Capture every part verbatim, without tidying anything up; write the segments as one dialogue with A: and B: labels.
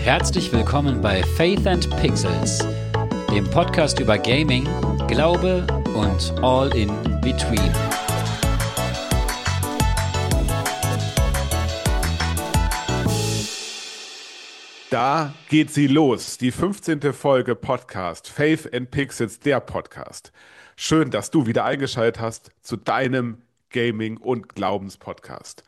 A: Herzlich willkommen bei Faith and Pixels, dem Podcast über Gaming, Glaube und All in Between.
B: Da geht sie los, die fünfzehnte Folge Podcast Faith and Pixels, der Podcast. Schön, dass du wieder eingeschaltet hast zu deinem Gaming- und Glaubenspodcast.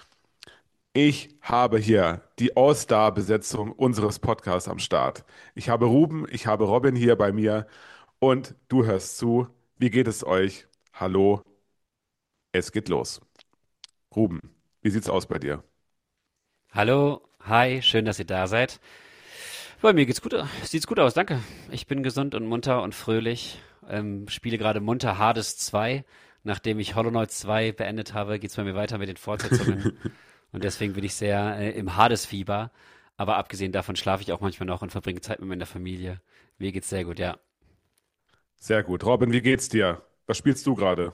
B: Ich habe hier die All-Star-Besetzung unseres Podcasts am Start. Ich habe Ruben, ich habe Robin hier bei mir und du hörst zu. Wie geht es euch? Hallo, es geht los. Ruben, wie sieht's aus bei dir?
A: Hallo, hi, schön, dass ihr da seid. Bei mir geht's gut, sieht's gut aus, danke. Ich bin gesund und munter und fröhlich. Ähm, spiele gerade munter Hades zwei. Nachdem ich Hollow Knight zwei beendet habe, geht's bei mir weiter mit den Fortsetzungen. Und deswegen bin ich sehr äh, im Hades-Fieber. Aber abgesehen davon schlafe ich auch manchmal noch und verbringe Zeit mit meiner Familie. Mir geht's sehr gut, ja.
B: Sehr gut. Robin, wie geht's dir? Was spielst du gerade?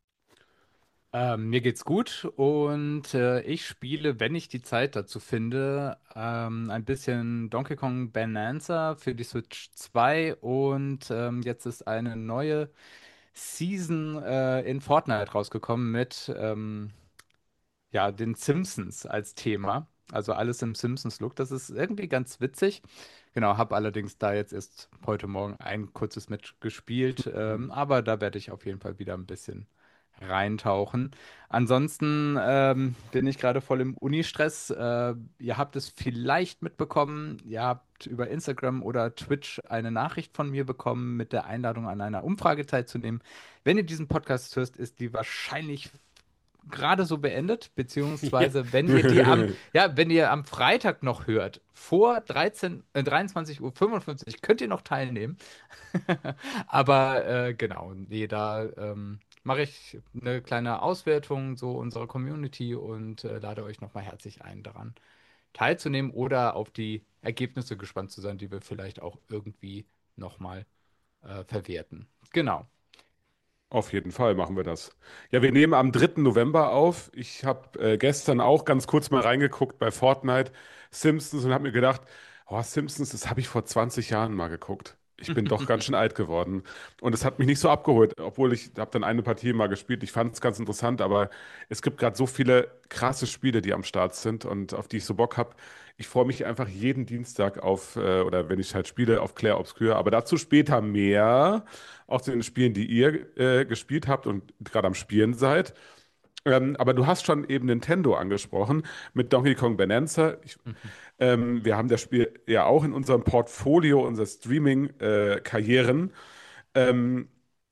C: Ähm, mir geht's gut und äh, ich spiele, wenn ich die Zeit dazu finde, ähm, ein bisschen Donkey Kong Bonanza für die Switch zwei und ähm, jetzt ist eine neue Season äh, in Fortnite rausgekommen mit ähm, ja, den Simpsons als Thema. Also alles im Simpsons-Look. Das ist irgendwie ganz witzig. Genau, habe allerdings da jetzt erst heute Morgen ein kurzes Match gespielt, ähm, aber da werde ich auf jeden Fall wieder ein bisschen reintauchen. Ansonsten ähm, bin ich gerade voll im Uni-Stress. Äh, ihr habt es vielleicht mitbekommen. Ihr habt über Instagram oder Twitch eine Nachricht von mir bekommen mit der Einladung an einer Umfrage teilzunehmen. Wenn ihr diesen Podcast hört, ist die wahrscheinlich gerade so beendet,
A: Ja.
C: beziehungsweise wenn ihr die am, ja, wenn ihr am Freitag noch hört, vor dreizehn, äh, dreiundzwanzig Uhr fünfundfünfzig, könnt ihr noch teilnehmen. Aber äh, genau, nee, da ähm, mache ich eine kleine Auswertung so unserer Community und äh, lade euch nochmal herzlich ein, daran teilzunehmen oder auf die Ergebnisse gespannt zu sein, die wir vielleicht auch irgendwie nochmal äh, verwerten. Genau.
B: Auf jeden Fall machen wir das. Ja, wir nehmen am dritten November auf. Ich habe äh, gestern auch ganz kurz mal reingeguckt bei Fortnite, Simpsons und habe mir gedacht, oh, Simpsons, das habe ich vor zwanzig Jahren mal geguckt. Ich bin doch ganz schön alt geworden. Und es hat mich nicht so abgeholt, obwohl ich habe dann eine Partie mal gespielt. Ich fand es ganz interessant, aber es gibt gerade so viele krasse Spiele, die am Start sind und auf die ich so Bock habe. Ich freue mich einfach jeden Dienstag auf, äh, oder wenn ich halt spiele, auf Clair Obscur. Aber dazu später mehr, auch zu den Spielen, die ihr äh, gespielt habt und gerade am Spielen seid. Ähm, aber du hast schon eben Nintendo angesprochen mit Donkey Kong Bonanza. Ich, ähm, wir haben das Spiel ja auch in unserem Portfolio unserer Streaming-Karrieren. Ähm,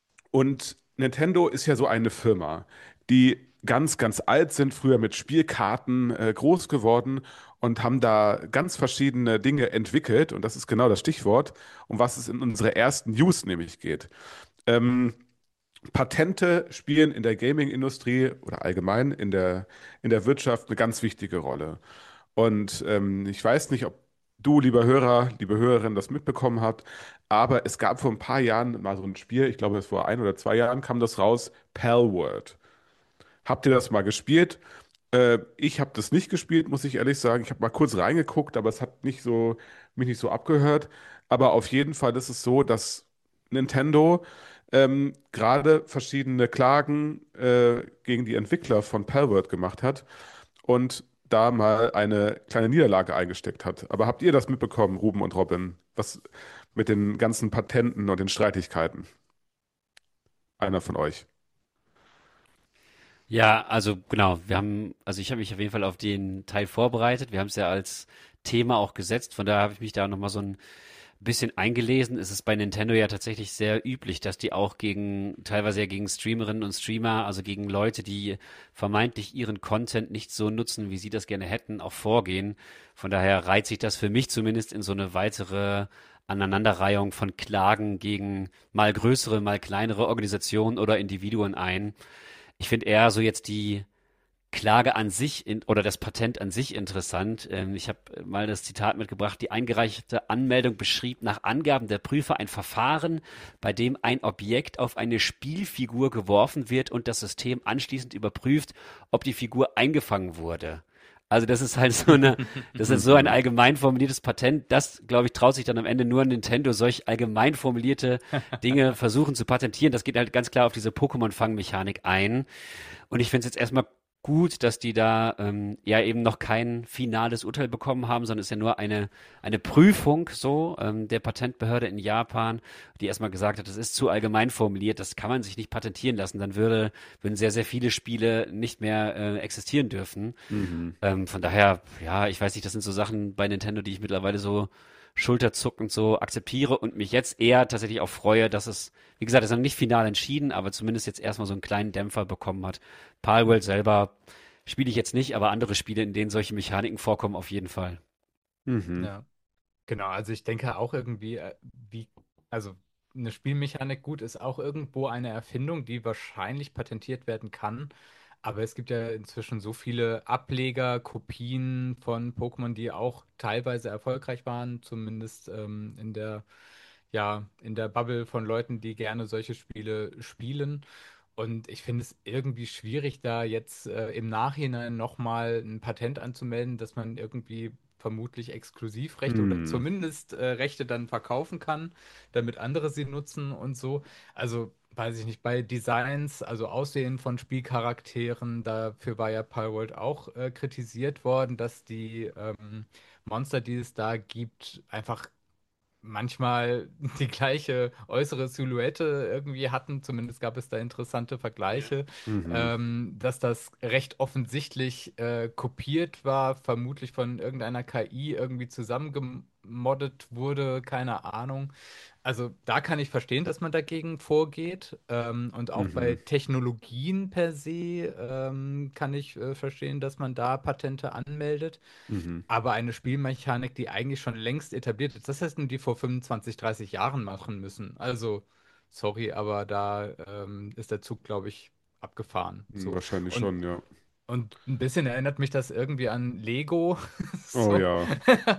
B: und Nintendo ist ja so eine Firma, die ganz, ganz alt sind, früher mit Spielkarten äh, groß geworden und haben da ganz verschiedene Dinge entwickelt. Und das ist genau das Stichwort, um was es in unserer ersten News nämlich geht. Ähm, Patente spielen in der Gaming-Industrie oder allgemein in der, in der Wirtschaft eine ganz wichtige Rolle. Und ähm, ich weiß nicht, ob du, lieber Hörer, liebe Hörerin, das mitbekommen habt, aber es gab vor ein paar Jahren mal so ein Spiel, ich glaube, es vor ein oder zwei Jahren kam das raus, Palworld. Habt ihr das mal gespielt? Äh, ich habe das nicht gespielt, muss ich ehrlich sagen. Ich habe mal kurz reingeguckt, aber es hat nicht so, mich nicht so abgehört. Aber auf jeden Fall ist es so, dass Nintendo ähm, gerade verschiedene Klagen äh, gegen die Entwickler von Palworld gemacht hat und da mal eine kleine Niederlage eingesteckt hat. Aber habt ihr das mitbekommen, Ruben und Robin? Was mit den ganzen Patenten und den Streitigkeiten? Einer von euch.
A: Ja, also genau, wir haben, also ich habe mich auf jeden Fall auf den Teil vorbereitet. Wir haben es ja als Thema auch gesetzt, von daher habe ich mich da nochmal so ein bisschen eingelesen. Es ist bei Nintendo ja tatsächlich sehr üblich, dass die auch gegen, teilweise ja gegen Streamerinnen und Streamer, also gegen Leute, die vermeintlich ihren Content nicht so nutzen, wie sie das gerne hätten, auch vorgehen. Von daher reiht sich das für mich zumindest in so eine weitere Aneinanderreihung von Klagen gegen mal größere, mal kleinere Organisationen oder Individuen ein. Ich finde eher so jetzt die Klage an sich in, oder das Patent an sich interessant. Ähm, ich habe mal das Zitat mitgebracht. Die eingereichte Anmeldung beschrieb nach Angaben der Prüfer ein Verfahren, bei dem ein Objekt auf eine Spielfigur geworfen wird und das System anschließend überprüft, ob die Figur eingefangen wurde. Also das ist halt so eine, das ist so ein
B: Mhm.
A: allgemein formuliertes Patent. Das, glaube ich, traut sich dann am Ende nur Nintendo, solch allgemein formulierte Dinge versuchen zu patentieren. Das geht halt ganz klar auf diese Pokémon-Fang-Mechanik ein. Und ich finde es jetzt erstmal gut, dass die da ähm, ja eben noch kein finales Urteil bekommen haben, sondern es ist ja nur eine, eine Prüfung so ähm, der Patentbehörde in Japan, die erstmal gesagt hat, das ist zu allgemein formuliert, das kann man sich nicht patentieren lassen. Dann würde, würden sehr, sehr viele Spiele nicht mehr äh, existieren dürfen.
B: Mhm.
A: Ähm, von daher, ja, ich weiß nicht, das sind so Sachen bei Nintendo, die ich mittlerweile so schulterzuckend so akzeptiere und mich jetzt eher tatsächlich auch freue, dass es, wie gesagt, es ist noch nicht final entschieden, aber zumindest jetzt erstmal so einen kleinen Dämpfer bekommen hat. Palworld selber spiele ich jetzt nicht, aber andere Spiele, in denen solche Mechaniken vorkommen, auf jeden Fall.
B: Mhm.
C: Ja. Genau, also ich denke auch irgendwie, äh, wie, also eine Spielmechanik gut ist auch irgendwo eine Erfindung, die wahrscheinlich patentiert werden kann. Aber es gibt ja inzwischen so viele Ableger, Kopien von Pokémon, die auch teilweise erfolgreich waren, zumindest ähm, in der, ja, in der Bubble von Leuten, die gerne solche Spiele spielen. Und ich finde es irgendwie schwierig, da jetzt äh, im Nachhinein nochmal ein Patent anzumelden, dass man irgendwie vermutlich Exklusivrechte oder
B: Mhm.
C: zumindest äh, Rechte dann verkaufen kann, damit andere sie nutzen und so. Also weiß ich nicht, bei Designs, also Aussehen von Spielcharakteren, dafür war ja Palworld auch äh, kritisiert worden, dass die ähm, Monster, die es da gibt, einfach manchmal die gleiche äußere Silhouette irgendwie hatten. Zumindest gab es da interessante Vergleiche,
B: Mhm.
C: ähm, dass das recht offensichtlich äh, kopiert war, vermutlich von irgendeiner K I irgendwie zusammengemoddet wurde, keine Ahnung. Also da kann ich verstehen, dass man dagegen vorgeht. Ähm, und auch bei
B: Mhm.
C: Technologien per se ähm, kann ich äh, verstehen, dass man da Patente anmeldet.
B: Mhm.
C: Aber eine Spielmechanik, die eigentlich schon längst etabliert ist, das hätten die vor fünfundzwanzig, dreißig Jahren machen müssen. Also, sorry, aber da ähm, ist der Zug, glaube ich, abgefahren.
B: Mhm.
C: So.
B: Wahrscheinlich
C: Und,
B: schon, ja.
C: und ein bisschen erinnert mich das irgendwie an Lego.
B: Oh
C: So.
B: ja.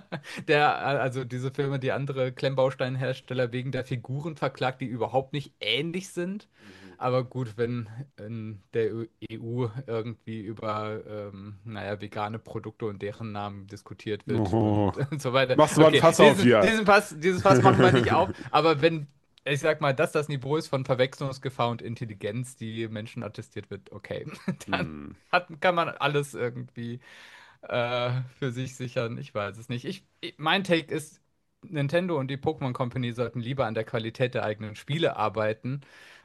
C: Der, also diese Firma, die andere Klemmbausteinhersteller wegen der Figuren verklagt, die überhaupt nicht ähnlich sind.
B: Mhm.
C: Aber gut, wenn in der E U irgendwie über, ähm, naja, vegane Produkte und deren Namen diskutiert wird und,
B: Oh.
C: und so weiter.
B: Machst du mal ein
C: Okay,
B: Fass auf
C: diesen,
B: hier.
C: diesen Pass, dieses Fass machen wir nicht auf. Aber wenn, ich sag mal, dass das Niveau ist von Verwechslungsgefahr und Intelligenz, die Menschen attestiert wird, okay, dann
B: Mhm.
C: hat, kann man alles irgendwie äh, für sich sichern. Ich weiß es nicht. Ich, ich, mein Take ist, Nintendo und die Pokémon Company sollten lieber an der Qualität der eigenen Spiele arbeiten,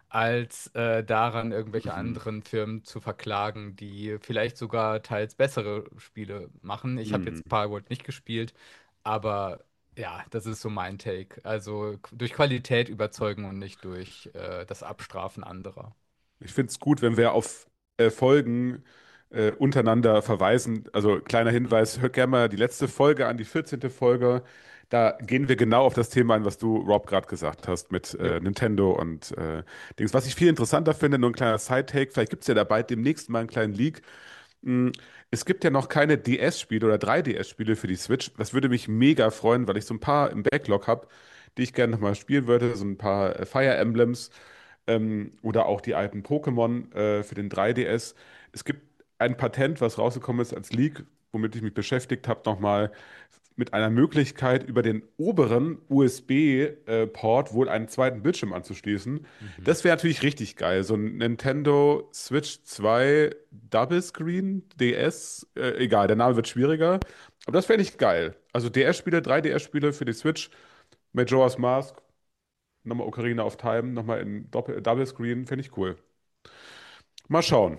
C: als äh, daran, irgendwelche
B: Mhm.
C: anderen Firmen zu verklagen, die vielleicht sogar teils bessere Spiele machen. Ich habe
B: Mhm.
C: jetzt Palworld nicht gespielt, aber ja, das ist so mein Take. Also k- durch Qualität überzeugen und nicht durch äh, das Abstrafen anderer.
B: Ich finde es gut, wenn wir auf äh, Folgen äh, untereinander verweisen. Also kleiner Hinweis, hört gerne mal die letzte Folge an, die vierzehnte Folge. Da gehen wir genau auf das Thema ein, was du, Rob, gerade gesagt hast mit
C: Jo.
B: äh, Nintendo und äh, Dings. Was ich viel interessanter finde, nur ein kleiner Side-Take, vielleicht gibt es ja dabei demnächst mal einen kleinen Leak. Mm, Es gibt ja noch keine D S-Spiele oder drei D S-Spiele für die Switch. Das würde mich mega freuen, weil ich so ein paar im Backlog habe, die ich gerne nochmal spielen würde. So ein paar äh, Fire Emblems ähm, oder auch die alten Pokémon äh, für den drei D S. Es gibt ein Patent, was rausgekommen ist als Leak, womit ich mich beschäftigt habe, nochmal mit einer Möglichkeit, über den oberen U S B-Port wohl einen zweiten Bildschirm anzuschließen.
C: Mhm.
B: Das wäre natürlich richtig geil. So ein Nintendo Switch zwei Double Screen, D S, äh, egal, der Name wird schwieriger. Aber das fände ich geil. Also D S-Spiele, drei D S-Spiele für die Switch, Majora's Mask, nochmal Ocarina of Time, nochmal in Doppel Double Screen, finde ich cool. Mal schauen.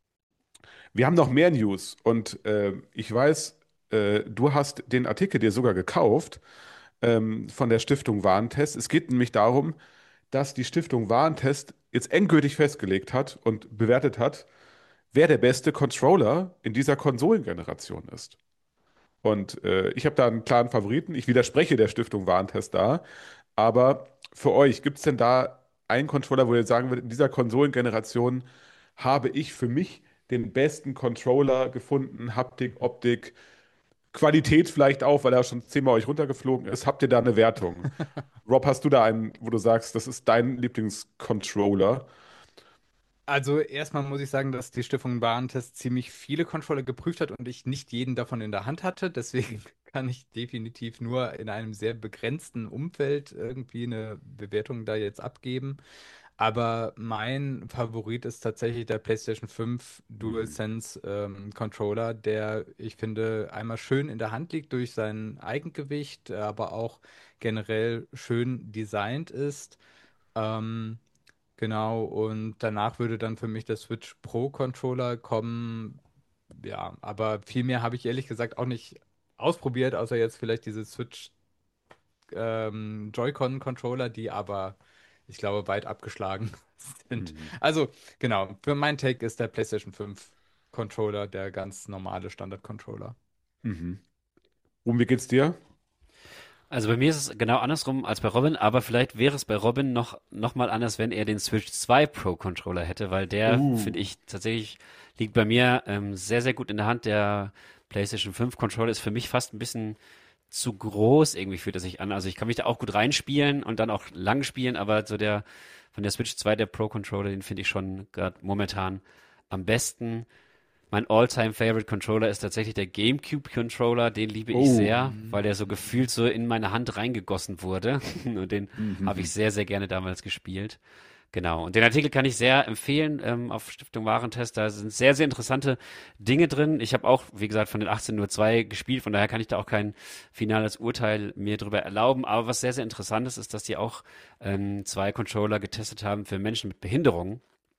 B: Wir haben noch mehr News und äh, ich weiß, äh, du hast den Artikel dir sogar gekauft ähm, von der Stiftung Warentest. Es geht nämlich darum, dass die Stiftung Warentest jetzt endgültig festgelegt hat und bewertet hat, wer der beste Controller in dieser Konsolengeneration ist. Und äh, ich habe da einen klaren Favoriten. Ich widerspreche der Stiftung Warentest da. Aber für euch, gibt es denn da einen Controller, wo ihr sagen würdet, in dieser Konsolengeneration habe ich für mich den besten Controller gefunden? Haptik, Optik, Qualität vielleicht auch, weil er schon zehnmal euch runtergeflogen ist. Habt ihr da eine Wertung? Rob, hast du da einen, wo du sagst, das ist dein Lieblingscontroller?
C: Also erstmal muss ich sagen, dass die Stiftung Warentest ziemlich viele Controller geprüft hat und ich nicht jeden davon in der Hand hatte. Deswegen kann ich definitiv nur in einem sehr begrenzten Umfeld irgendwie eine Bewertung da jetzt abgeben. Aber mein Favorit ist tatsächlich der PlayStation fünf
B: Mhm.
C: DualSense ähm, Controller, der, ich finde, einmal schön in der Hand liegt durch sein Eigengewicht, aber auch generell schön designt ist. Ähm, Genau, und danach würde dann für mich der Switch Pro Controller kommen. Ja, aber viel mehr habe ich ehrlich gesagt auch nicht ausprobiert, außer jetzt vielleicht diese Switch ähm, Joy-Con Controller, die aber, ich glaube, weit abgeschlagen sind.
B: Mhm.
C: Also, genau, für mein Take ist der PlayStation fünf Controller der ganz normale Standard-Controller.
B: Mhm. Ruben, wie geht's dir?
A: Also bei mir ist es genau andersrum als bei Robin, aber vielleicht wäre es bei Robin noch, noch mal anders, wenn er den Switch zwei Pro Controller hätte, weil der, finde
B: Uh.
A: ich, tatsächlich liegt bei mir ähm, sehr, sehr gut in der Hand. Der PlayStation fünf Controller ist für mich fast ein bisschen zu groß irgendwie fühlt er sich an. Also ich kann mich da auch gut reinspielen und dann auch lang spielen, aber so der von der Switch zwei, der Pro Controller, den finde ich schon gerade momentan am besten. Mein All-Time-Favorite Controller ist tatsächlich der GameCube-Controller. Den liebe ich
B: Oh.
A: sehr, weil der so
C: Mhm.
A: gefühlt so in meine Hand reingegossen wurde. Und den habe ich
B: Mhm.
A: sehr, sehr gerne damals gespielt. Genau. Und den Artikel kann ich sehr empfehlen ähm, auf Stiftung Warentest. Da sind sehr, sehr interessante Dinge drin. Ich habe auch, wie gesagt, von den achtzehn Uhr zwei gespielt. Von daher kann ich da auch kein finales Urteil mir drüber erlauben. Aber was sehr, sehr interessant ist, ist, dass die auch ähm, zwei Controller getestet haben für Menschen mit Behinderungen.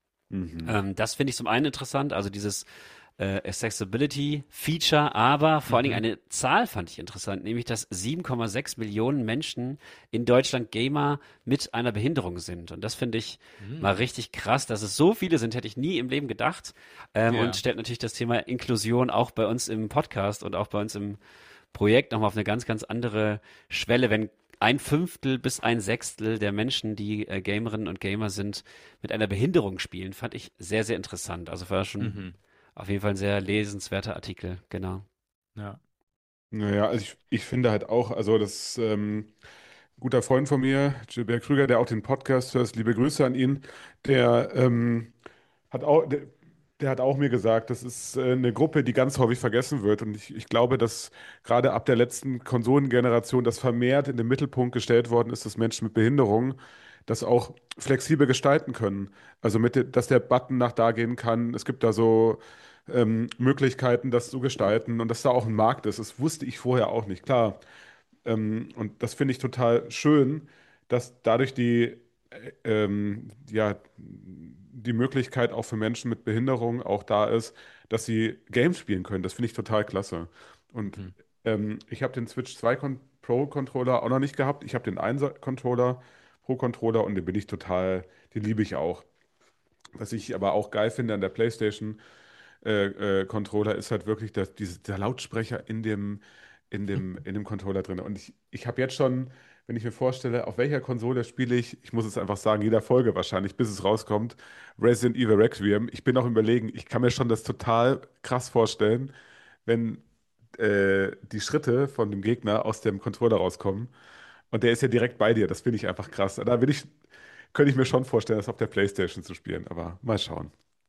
B: Mhm.
A: Ähm, das finde ich zum einen interessant, also dieses äh, Accessibility-Feature, aber vor allen Dingen
C: Mhm.
A: eine Zahl fand ich interessant, nämlich dass sieben Komma sechs Millionen Menschen in Deutschland Gamer mit einer Behinderung sind. Und das finde ich mal
C: Mhm.
A: richtig krass, dass es so viele sind, hätte ich nie im Leben gedacht. Ähm, und
C: Ja.
A: stellt natürlich das Thema Inklusion auch bei uns im Podcast und auch bei uns im Projekt nochmal auf eine ganz, ganz andere Schwelle, wenn ein Fünftel bis ein Sechstel der Menschen, die äh, Gamerinnen und Gamer sind, mit einer Behinderung spielen, fand ich sehr, sehr interessant. Also war schon
C: Mhm.
A: auf jeden Fall ein sehr lesenswerter Artikel, genau.
C: Ja.
B: Naja, also ich, ich finde halt auch, also das ähm, ein guter Freund von mir, Gilbert Krüger, der auch den Podcast hört, liebe Grüße an ihn, der ähm, hat auch, der, der hat auch mir gesagt, das ist äh, eine Gruppe, die ganz häufig vergessen wird. Und ich, ich glaube, dass gerade ab der letzten Konsolengeneration das vermehrt in den Mittelpunkt gestellt worden ist, dass Menschen mit Behinderungen das auch flexibel gestalten können. Also mit, de- dass der Button nach da gehen kann. Es gibt da so ähm, Möglichkeiten, das zu gestalten und dass da auch ein Markt ist. Das wusste ich vorher auch nicht. Klar, ähm, und das finde ich total schön, dass dadurch die, äh, ähm, ja, die Möglichkeit auch für Menschen mit Behinderung auch da ist, dass sie Games spielen können. Das finde ich total klasse. Und
C: Mhm.
B: ähm, ich habe den Switch zwei Con Pro Controller auch noch nicht gehabt. Ich habe den eins Controller Pro Controller und den bin ich total, den liebe ich auch. Was ich aber auch geil finde an der PlayStation äh, äh, Controller ist halt wirklich das, diese, der Lautsprecher in dem, in dem, in dem Controller drin. Und ich, ich habe jetzt schon, wenn ich mir vorstelle, auf welcher Konsole spiele ich, ich muss es einfach sagen, jeder Folge wahrscheinlich, bis es rauskommt, Resident Evil Requiem. Ich bin auch überlegen, ich kann mir schon das total krass vorstellen, wenn äh, die Schritte von dem Gegner aus dem Controller rauskommen. Und der ist ja direkt bei dir. Das finde ich einfach krass. Da will ich, könnte ich mir schon vorstellen, das auf der PlayStation zu spielen. Aber mal schauen.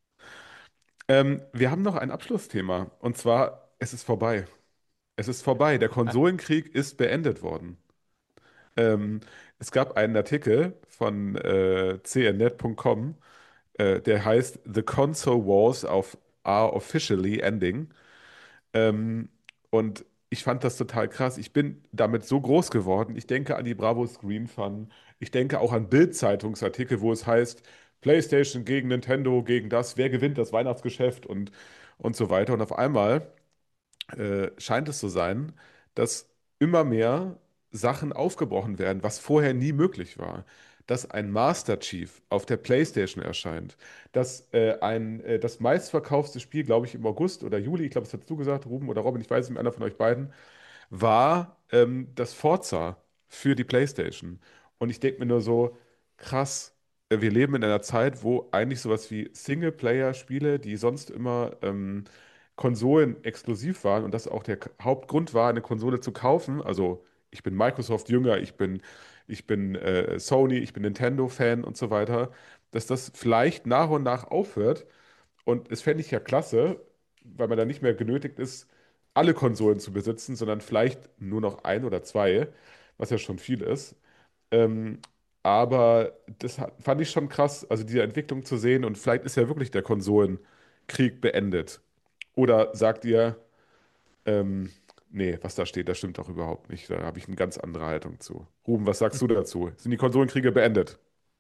B: Ähm, wir haben noch ein Abschlussthema. Und zwar, es ist vorbei. Es ist vorbei. Der Konsolenkrieg ist beendet worden. Ähm, Es gab einen Artikel von äh, c n net punkt com, äh, der heißt The Console Wars of are officially ending. Ähm, und ich fand das total krass. Ich bin damit so groß geworden. Ich denke an die Bravo Screen Fun. Ich denke auch an Bild-Zeitungsartikel, wo es heißt, PlayStation gegen Nintendo, gegen das, wer gewinnt das Weihnachtsgeschäft und, und so weiter. Und auf einmal äh, scheint es zu sein, dass immer mehr Sachen aufgebrochen werden, was vorher nie möglich war. Dass ein Master Chief auf der PlayStation erscheint, dass äh, ein, äh, das meistverkaufte Spiel, glaube ich, im August oder Juli, ich glaube, das hast du gesagt, Ruben oder Robin, ich weiß nicht, einer von euch beiden, war ähm, das Forza für die PlayStation. Und ich denke mir nur so, krass, äh, wir leben in einer Zeit, wo eigentlich sowas wie Singleplayer-Spiele, die sonst immer ähm, Konsolen exklusiv waren und das auch der K- Hauptgrund war, eine Konsole zu kaufen. Also ich bin Microsoft Jünger, ich bin, ich bin äh, Sony, ich bin Nintendo-Fan und so weiter. dass das vielleicht nach und nach aufhört. Und es fände ich ja klasse, weil man dann nicht mehr genötigt ist, alle Konsolen zu besitzen, sondern vielleicht nur noch ein oder zwei, was ja schon viel ist. Ähm, aber das hat, fand ich schon krass, also diese Entwicklung zu sehen und vielleicht ist ja wirklich der Konsolenkrieg beendet. Oder sagt ihr, ähm, nee, was da steht, das stimmt doch überhaupt nicht. Da habe ich eine ganz andere Haltung zu. Ruben, was sagst du dazu? Sind die Konsolenkriege beendet?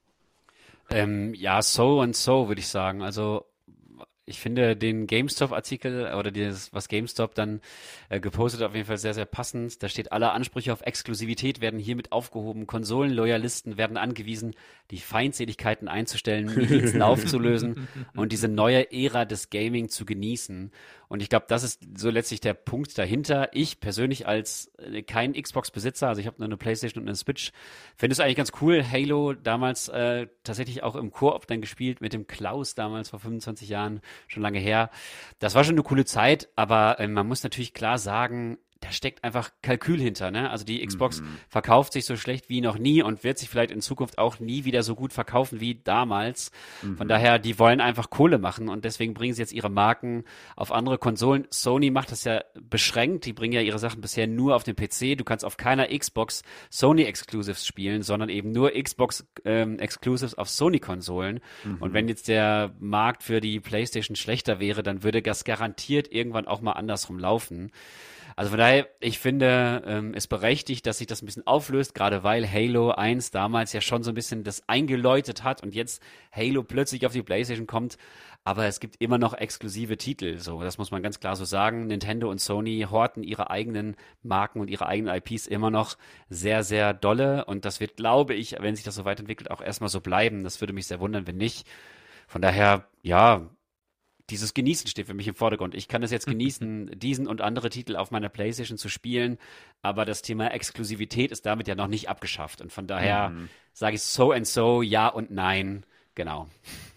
A: Ähm, ja, so und so würde ich sagen. Also ich finde den GameStop-Artikel oder dieses, was GameStop dann äh, gepostet hat, auf jeden Fall sehr, sehr passend. Da steht, alle Ansprüche auf Exklusivität werden hiermit aufgehoben. Konsolenloyalisten werden angewiesen, die Feindseligkeiten einzustellen, Milizen aufzulösen und diese neue Ära des Gaming zu genießen. Und ich glaube, das ist so letztlich der Punkt dahinter. Ich persönlich als äh, kein Xbox-Besitzer, also ich habe nur eine PlayStation und eine Switch, finde es eigentlich ganz cool. Halo damals äh, tatsächlich auch im Koop dann gespielt mit dem Klaus damals vor fünfundzwanzig Jahren, schon lange her. Das war schon eine coole Zeit, aber äh, man muss natürlich klar sagen, da steckt einfach Kalkül hinter, ne? Also die Xbox
B: Mhm.
A: verkauft sich so schlecht wie noch nie und wird sich vielleicht in Zukunft auch nie wieder so gut verkaufen wie damals. Von
B: Mhm.
A: daher, die wollen einfach Kohle machen und deswegen bringen sie jetzt ihre Marken auf andere Konsolen. Sony macht das ja beschränkt. Die bringen ja ihre Sachen bisher nur auf den P C. Du kannst auf keiner Xbox Sony Exclusives spielen, sondern eben nur Xbox ähm, Exclusives auf Sony Konsolen. Und wenn
B: Mhm.
A: jetzt der Markt für die PlayStation schlechter wäre, dann würde das garantiert irgendwann auch mal andersrum laufen. Also von daher, ich finde, ähm, es berechtigt, dass sich das ein bisschen auflöst, gerade weil Halo eins damals ja schon so ein bisschen das eingeläutet hat und jetzt Halo plötzlich auf die PlayStation kommt. Aber es gibt immer noch exklusive Titel, so, das muss man ganz klar so sagen. Nintendo und Sony horten ihre eigenen Marken und ihre eigenen I Ps immer noch sehr, sehr dolle. Und das wird, glaube ich, wenn sich das so weiterentwickelt, auch erstmal so bleiben. Das würde mich sehr wundern, wenn nicht. Von daher, ja, dieses Genießen steht für mich im Vordergrund. Ich kann es jetzt genießen, diesen und andere Titel auf meiner PlayStation zu spielen, aber das Thema Exklusivität ist damit ja noch nicht abgeschafft. Und von daher
B: Mhm.
A: sage ich so and so, ja und nein. Genau.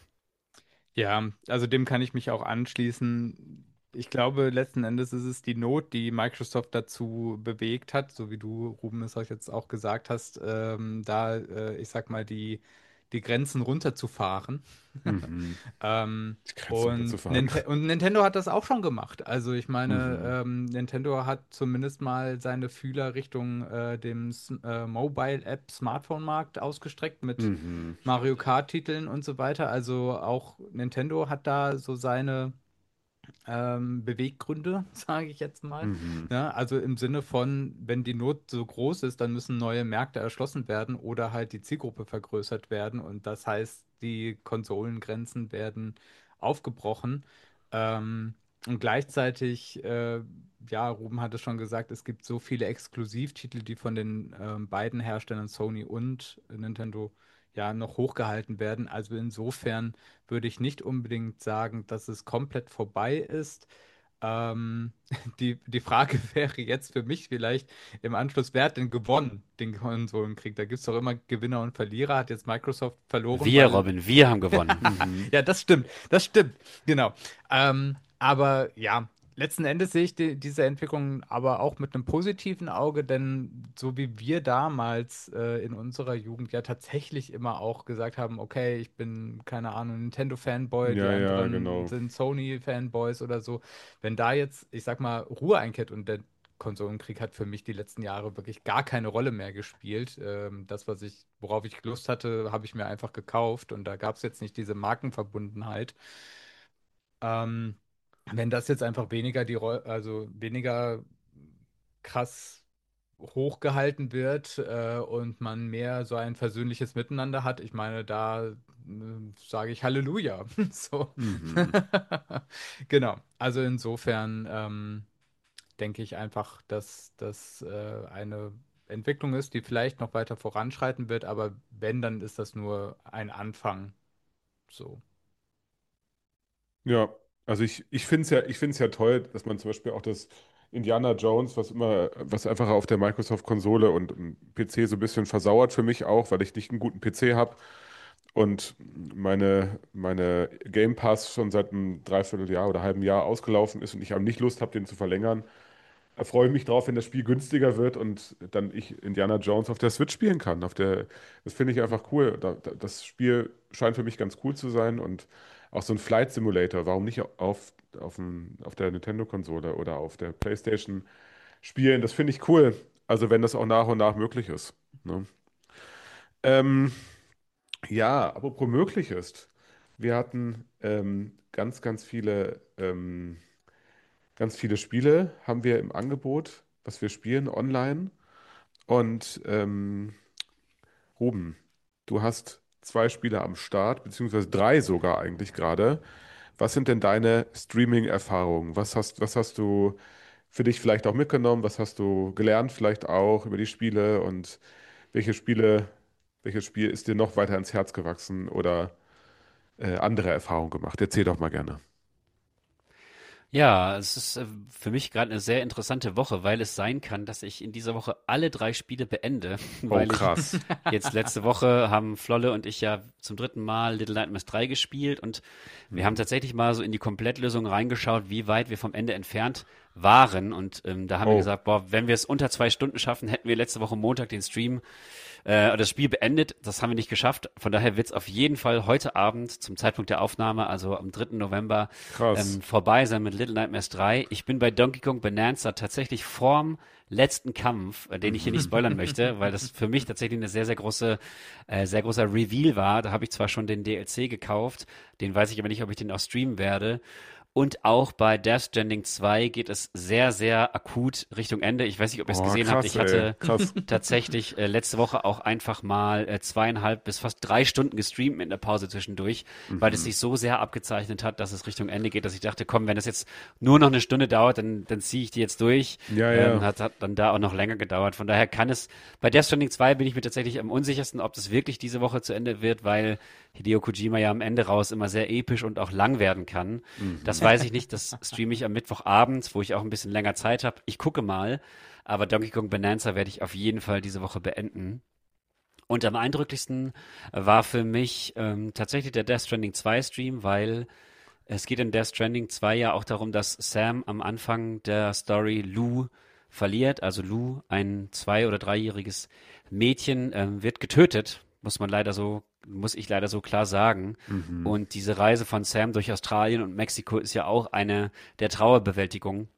C: Ja, also dem kann ich mich auch anschließen. Ich glaube, letzten Endes ist es die Not, die Microsoft dazu bewegt hat, so wie du, Ruben, es euch jetzt auch gesagt hast, ähm, da, äh, ich sag mal, die, die Grenzen runterzufahren.
B: Mhm.
C: Ähm,
B: Die Grenze
C: und,
B: runterzufahren.
C: Ninte und Nintendo hat das auch schon gemacht. Also ich meine,
B: Mhm.
C: ähm, Nintendo hat zumindest mal seine Fühler Richtung äh, dem S äh, Mobile-App-Smartphone-Markt ausgestreckt mit
B: Mhm.
C: Mario Kart-Titeln und so weiter. Also auch Nintendo hat da so seine ähm, Beweggründe, sage ich jetzt mal.
B: Mhm.
C: Ja, also im Sinne von, wenn die Not so groß ist, dann müssen neue Märkte erschlossen werden oder halt die Zielgruppe vergrößert werden. Und das heißt, die Konsolengrenzen werden aufgebrochen. Ähm, und gleichzeitig, äh, ja, Ruben hat es schon gesagt, es gibt so viele Exklusivtitel, die von den ähm, beiden Herstellern Sony und Nintendo ja noch hochgehalten werden. Also insofern würde ich nicht unbedingt sagen, dass es komplett vorbei ist. Ähm, die, die Frage wäre jetzt für mich vielleicht im Anschluss, wer hat denn gewonnen, den Konsolenkrieg? Da gibt es doch immer Gewinner und Verlierer. Hat jetzt Microsoft verloren,
A: Wir,
C: weil
A: Robin, wir haben gewonnen.
B: Mhm.
C: ja, das stimmt, das stimmt, genau. Ähm, aber ja, letzten Endes sehe ich die, diese Entwicklung aber auch mit einem positiven Auge, denn so wie wir damals äh, in unserer Jugend ja tatsächlich immer auch gesagt haben, okay, ich bin, keine Ahnung, Nintendo-Fanboy, die
B: Ja, ja,
C: anderen
B: genau.
C: sind Sony-Fanboys oder so. Wenn da jetzt, ich sag mal, Ruhe einkehrt und der Konsolenkrieg hat für mich die letzten Jahre wirklich gar keine Rolle mehr gespielt. Ähm, das, was ich, worauf ich Lust hatte, habe ich mir einfach gekauft und da gab es jetzt nicht diese Markenverbundenheit. Ähm, wenn das jetzt einfach weniger die Rolle, also weniger krass hochgehalten wird äh, und man mehr so ein versöhnliches Miteinander hat, ich meine, da äh, sage ich Halleluja. So.
B: Mhm.
C: Genau. Also insofern ähm, denke ich einfach, dass das äh, eine Entwicklung ist, die vielleicht noch weiter voranschreiten wird, aber wenn, dann ist das nur ein Anfang. So.
B: Ja, also ich, ich finde es ja, ich find's ja toll, dass man zum Beispiel auch das Indiana Jones, was immer, was einfach auf der Microsoft-Konsole und im P C so ein bisschen versauert für mich auch, weil ich nicht einen guten P C habe und meine, meine Game Pass schon seit einem Dreivierteljahr oder halben Jahr ausgelaufen ist und ich habe nicht Lust habe, den zu verlängern. Da freue ich mich drauf, wenn das Spiel günstiger wird und dann ich Indiana Jones auf der Switch spielen kann. Auf der, das finde ich einfach cool. Da, da, das Spiel scheint für mich ganz cool zu sein und auch so ein Flight Simulator. Warum nicht auf, auf, dem, auf der Nintendo-Konsole oder auf der PlayStation spielen? Das finde ich cool. Also wenn das auch nach und nach möglich ist. Ne? Ähm, ja, apropos möglich ist. Wir hatten ähm, ganz, ganz viele. Ähm, Ganz viele Spiele haben wir im Angebot, was wir spielen online. Und ähm, Ruben, du hast zwei Spiele am Start, beziehungsweise drei sogar eigentlich gerade. Was sind denn deine Streaming-Erfahrungen? Was hast, was hast du für dich vielleicht auch mitgenommen? Was hast du gelernt vielleicht auch über die Spiele? Und welche Spiele, welches Spiel ist dir noch weiter ins Herz gewachsen oder äh, andere Erfahrungen gemacht? Erzähl doch mal gerne.
A: Ja, es ist äh, für mich gerade eine sehr interessante Woche, weil es sein kann, dass ich in dieser Woche alle drei Spiele beende,
B: Oh,
A: weil ich
B: krass.
A: jetzt letzte Woche haben Flolle und ich ja zum dritten Mal Little Nightmares drei gespielt und wir haben
B: Mhm.
A: tatsächlich mal so in die Komplettlösung reingeschaut, wie weit wir vom Ende entfernt waren und ähm, da haben wir
B: Oh,
A: gesagt, boah, wenn wir es unter zwei Stunden schaffen, hätten wir letzte Woche Montag den Stream äh, das Spiel beendet. Das haben wir nicht geschafft. Von daher wird es auf jeden Fall heute Abend zum Zeitpunkt der Aufnahme, also am dritten November,
B: krass.
A: ähm, vorbei sein mit Little Nightmares drei. Ich bin bei Donkey Kong Bonanza tatsächlich vorm letzten Kampf, äh, den ich hier nicht spoilern möchte, weil das für mich tatsächlich eine sehr, sehr große, äh, sehr großer Reveal war. Da habe ich zwar schon den D L C gekauft, den weiß ich aber nicht, ob ich den auch streamen werde. Und auch bei Death Stranding zwei geht es sehr, sehr akut Richtung Ende. Ich weiß nicht, ob ihr es
B: Oh,
A: gesehen habt.
B: krass,
A: Ich
B: ey.
A: hatte
B: Krass.
A: tatsächlich äh, letzte Woche auch einfach mal äh, zweieinhalb bis fast drei Stunden gestreamt mit einer Pause zwischendurch, weil es
B: Mhm.
A: sich so sehr abgezeichnet hat, dass es Richtung Ende geht, dass ich dachte, komm, wenn das jetzt nur noch eine Stunde dauert, dann, dann ziehe ich die jetzt durch.
B: Ja,
A: Ähm,
B: ja.
A: hat, hat dann da auch noch länger gedauert. Von daher kann es, bei Death Stranding zwei bin ich mir tatsächlich am unsichersten, ob das wirklich diese Woche zu Ende wird, weil Hideo Kojima ja am Ende raus immer sehr episch und auch lang werden kann. Das
B: Mhm.
A: weiß ich nicht, das streame ich am Mittwochabend, wo ich auch ein bisschen länger Zeit habe. Ich gucke mal, aber Donkey Kong Bonanza werde ich auf jeden Fall diese Woche beenden. Und am eindrücklichsten war für mich ähm, tatsächlich der Death Stranding zwei Stream, weil es geht in Death Stranding zwei ja auch darum, dass Sam am Anfang der Story Lou verliert. Also Lou, ein zwei- oder dreijähriges Mädchen, ähm, wird getötet, muss man leider so, muss ich leider so klar sagen.
B: Mhm.
A: Und diese Reise von Sam durch Australien und Mexiko ist ja auch eine der Trauerbewältigung.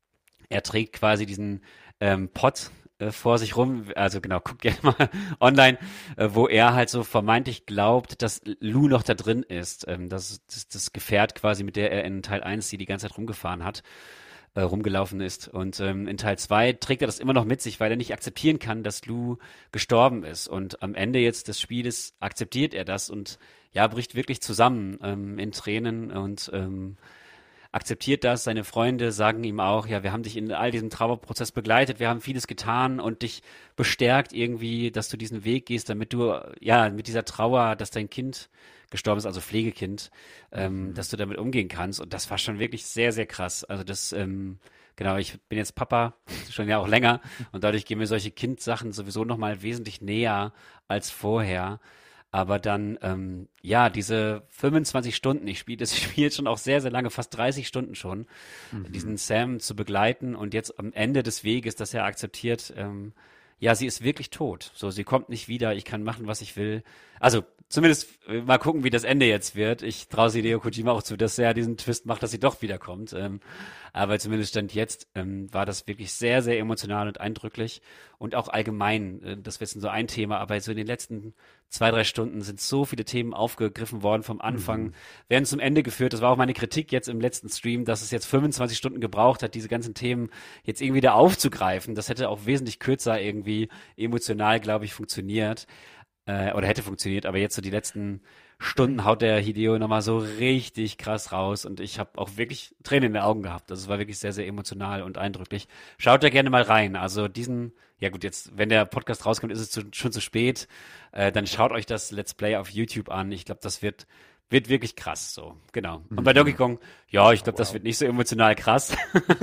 A: Er trägt quasi diesen ähm, Pott äh, vor sich rum, also genau, guckt gerne mal online, äh, wo er halt so vermeintlich glaubt, dass Lou noch da drin ist. Ähm, das, das, das Gefährt quasi, mit der er in Teil eins die die ganze Zeit rumgefahren hat, äh, rumgelaufen ist. Und ähm, in Teil zwei trägt er das immer noch mit sich, weil er nicht akzeptieren kann, dass Lou gestorben ist. Und am Ende jetzt des Spieles akzeptiert er das und ja, bricht wirklich zusammen ähm, in Tränen und ähm, akzeptiert das. Seine Freunde sagen ihm auch, ja, wir haben dich in all diesem Trauerprozess begleitet, wir haben vieles getan und dich bestärkt irgendwie, dass du diesen Weg gehst, damit du, ja, mit dieser Trauer, dass dein Kind gestorben ist, also Pflegekind, ähm,
B: Mhm.
A: dass du damit umgehen kannst. Und das war schon wirklich sehr, sehr krass. Also das, ähm, genau, ich bin jetzt Papa, schon ja auch länger und dadurch gehen mir solche Kindsachen sowieso nochmal wesentlich näher als vorher. Aber dann, ähm, ja, diese fünfundzwanzig Stunden, ich spiele das Spiel jetzt schon auch sehr, sehr lange, fast dreißig Stunden schon,
B: Mhm.
A: diesen Sam zu begleiten und jetzt am Ende des Weges, dass er akzeptiert, ähm, ja, sie ist wirklich tot. So, sie kommt nicht wieder, ich kann machen, was ich will. Also, zumindest äh, mal gucken, wie das Ende jetzt wird. Ich traue Hideo Kojima auch zu, dass er diesen Twist macht, dass sie doch wiederkommt. Ähm, aber zumindest Stand jetzt ähm, war das wirklich sehr, sehr emotional und eindrücklich. Und auch allgemein, äh, das wird so ein Thema, aber so in den letzten zwei, drei Stunden sind so viele Themen aufgegriffen worden vom Anfang,
B: Mhm.
A: werden zum Ende geführt. Das war auch meine Kritik jetzt im letzten Stream, dass es jetzt fünfundzwanzig Stunden gebraucht hat, diese ganzen Themen jetzt irgendwie wieder aufzugreifen. Das hätte auch wesentlich kürzer irgendwie emotional, glaube ich, funktioniert äh, oder hätte funktioniert. Aber jetzt so die letzten Stunden haut der Hideo nochmal so richtig krass raus und ich habe auch wirklich Tränen in den Augen gehabt. Also es war wirklich sehr, sehr emotional und eindrücklich. Schaut da gerne mal rein. Also diesen, ja gut, jetzt, wenn der Podcast rauskommt, ist es zu, schon zu spät. Äh, dann schaut euch das Let's Play auf YouTube an. Ich glaube, das wird wird wirklich krass, so, genau. Und bei Donkey
B: Mhm.
A: Kong, ja, ich
B: Oh,
A: glaube, das
B: wow.
A: wird nicht so emotional krass.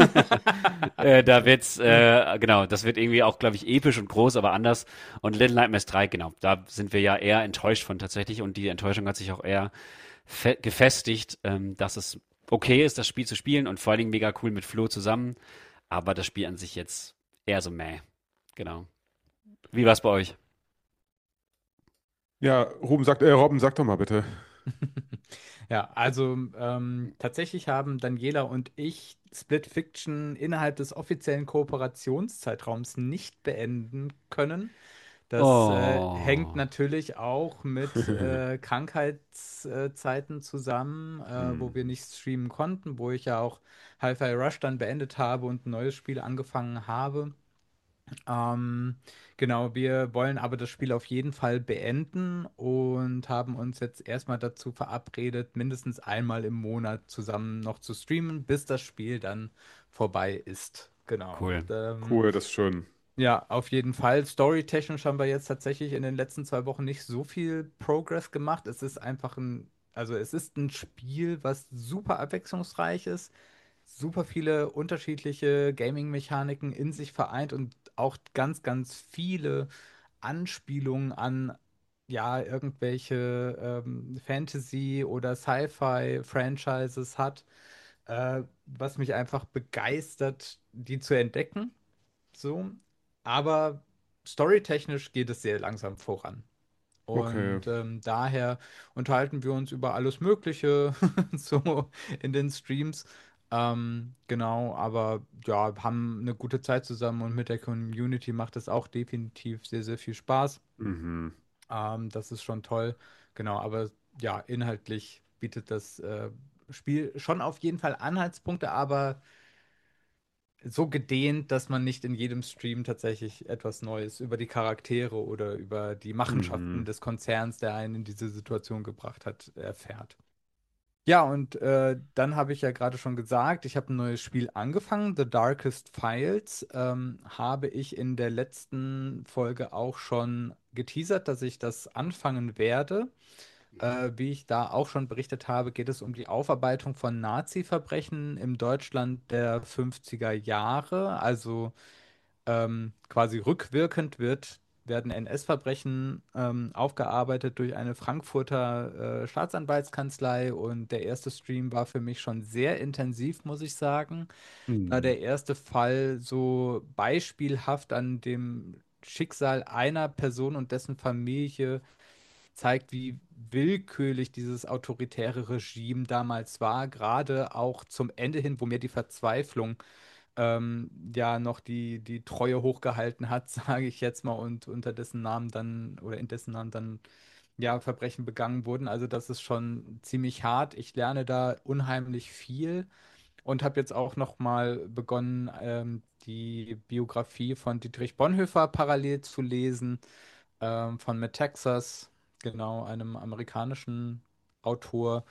A: äh, da wird's, äh, genau, das wird irgendwie auch, glaube ich, episch und groß, aber anders. Und Little Nightmares drei, genau, da sind wir ja eher enttäuscht von tatsächlich und die Enttäuschung hat sich auch eher fe gefestigt, ähm, dass es okay ist, das Spiel zu spielen und vor allen Dingen mega cool mit Flo zusammen. aber das Spiel an sich jetzt eher so mäh. Genau. Wie war's bei euch?
B: Ja, Ruben sagt, äh, Robben, sag doch mal bitte.
C: Ja, also ähm, tatsächlich haben Daniela und ich Split Fiction innerhalb des offiziellen Kooperationszeitraums nicht beenden können. Das äh, hängt
A: Oh.
C: natürlich auch mit äh, Krankheitszeiten zusammen, äh, wo
B: Hm.
C: wir nicht streamen konnten, wo ich ja auch Hi-Fi Rush dann beendet habe und ein neues Spiel angefangen habe. Ähm, genau, wir wollen aber das Spiel auf jeden Fall beenden und haben uns jetzt erstmal dazu verabredet, mindestens einmal im Monat zusammen noch zu streamen, bis das Spiel dann vorbei ist. Genau.
A: Cool.
C: Ähm,
B: Cool, das ist schön.
C: ja, auf jeden Fall. Storytechnisch haben wir jetzt tatsächlich in den letzten zwei Wochen nicht so viel Progress gemacht. Es ist einfach ein, also es ist ein Spiel, was super abwechslungsreich ist, super viele unterschiedliche Gaming-Mechaniken in sich vereint und auch ganz, ganz viele Anspielungen an ja, irgendwelche ähm, Fantasy- oder Sci-Fi-Franchises hat, äh, was mich einfach begeistert, die zu entdecken. So, aber storytechnisch geht es sehr langsam voran.
B: Okay.
C: Und ähm, daher unterhalten wir uns über alles Mögliche so in den Streams. Ähm, genau, aber ja, haben eine gute Zeit zusammen und mit der Community macht es auch definitiv sehr, sehr viel Spaß.
B: Mhm.
C: Ähm, das ist schon toll. Genau, aber ja, inhaltlich bietet das äh, Spiel schon auf jeden Fall Anhaltspunkte, aber so gedehnt, dass man nicht in jedem Stream tatsächlich etwas Neues über die Charaktere oder über die Machenschaften
B: Mhm.
C: des Konzerns, der einen in diese Situation gebracht hat, erfährt. Ja, und äh, dann habe ich ja gerade schon gesagt, ich habe ein neues Spiel angefangen, The Darkest Files. Ähm, habe ich in der letzten Folge auch schon geteasert, dass ich das anfangen werde. Äh, wie ich da auch schon berichtet habe, geht es um die Aufarbeitung von Nazi-Verbrechen im Deutschland der fünfziger Jahre. Also ähm, quasi rückwirkend wird, werden N S-Verbrechen ähm, aufgearbeitet durch eine Frankfurter äh, Staatsanwaltskanzlei. Und der erste Stream war für mich schon sehr intensiv, muss ich sagen, da
B: Mhm.
C: der erste Fall so beispielhaft an dem Schicksal einer Person und dessen Familie zeigt, wie willkürlich dieses autoritäre Regime damals war, gerade auch zum Ende hin, wo mir die Verzweiflung ähm, ja noch die, die Treue hochgehalten hat, sage ich jetzt mal, und unter dessen Namen dann oder in dessen Namen dann ja Verbrechen begangen wurden. Also das ist schon ziemlich hart. Ich lerne da unheimlich viel und habe jetzt auch noch mal begonnen, ähm, die Biografie von Dietrich Bonhoeffer parallel zu lesen, ähm, von Matt Texas, genau, einem amerikanischen Autor.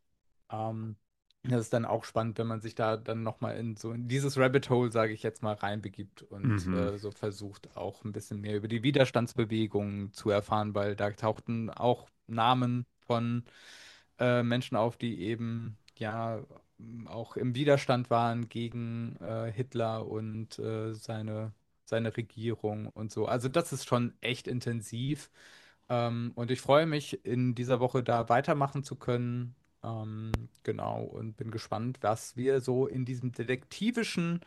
C: Ähm, Das ist dann auch spannend, wenn man sich da dann nochmal in so in dieses Rabbit Hole, sage ich jetzt mal, reinbegibt und
B: Mhm.
C: äh, so versucht auch ein bisschen mehr über die Widerstandsbewegungen zu erfahren, weil da tauchten auch Namen von äh, Menschen auf, die eben ja auch im Widerstand waren gegen äh, Hitler und äh, seine, seine Regierung und so. Also das ist schon echt intensiv. Ähm, und ich freue mich, in dieser Woche da weitermachen zu können. Ähm, genau, und bin gespannt, was wir so in diesem detektivischen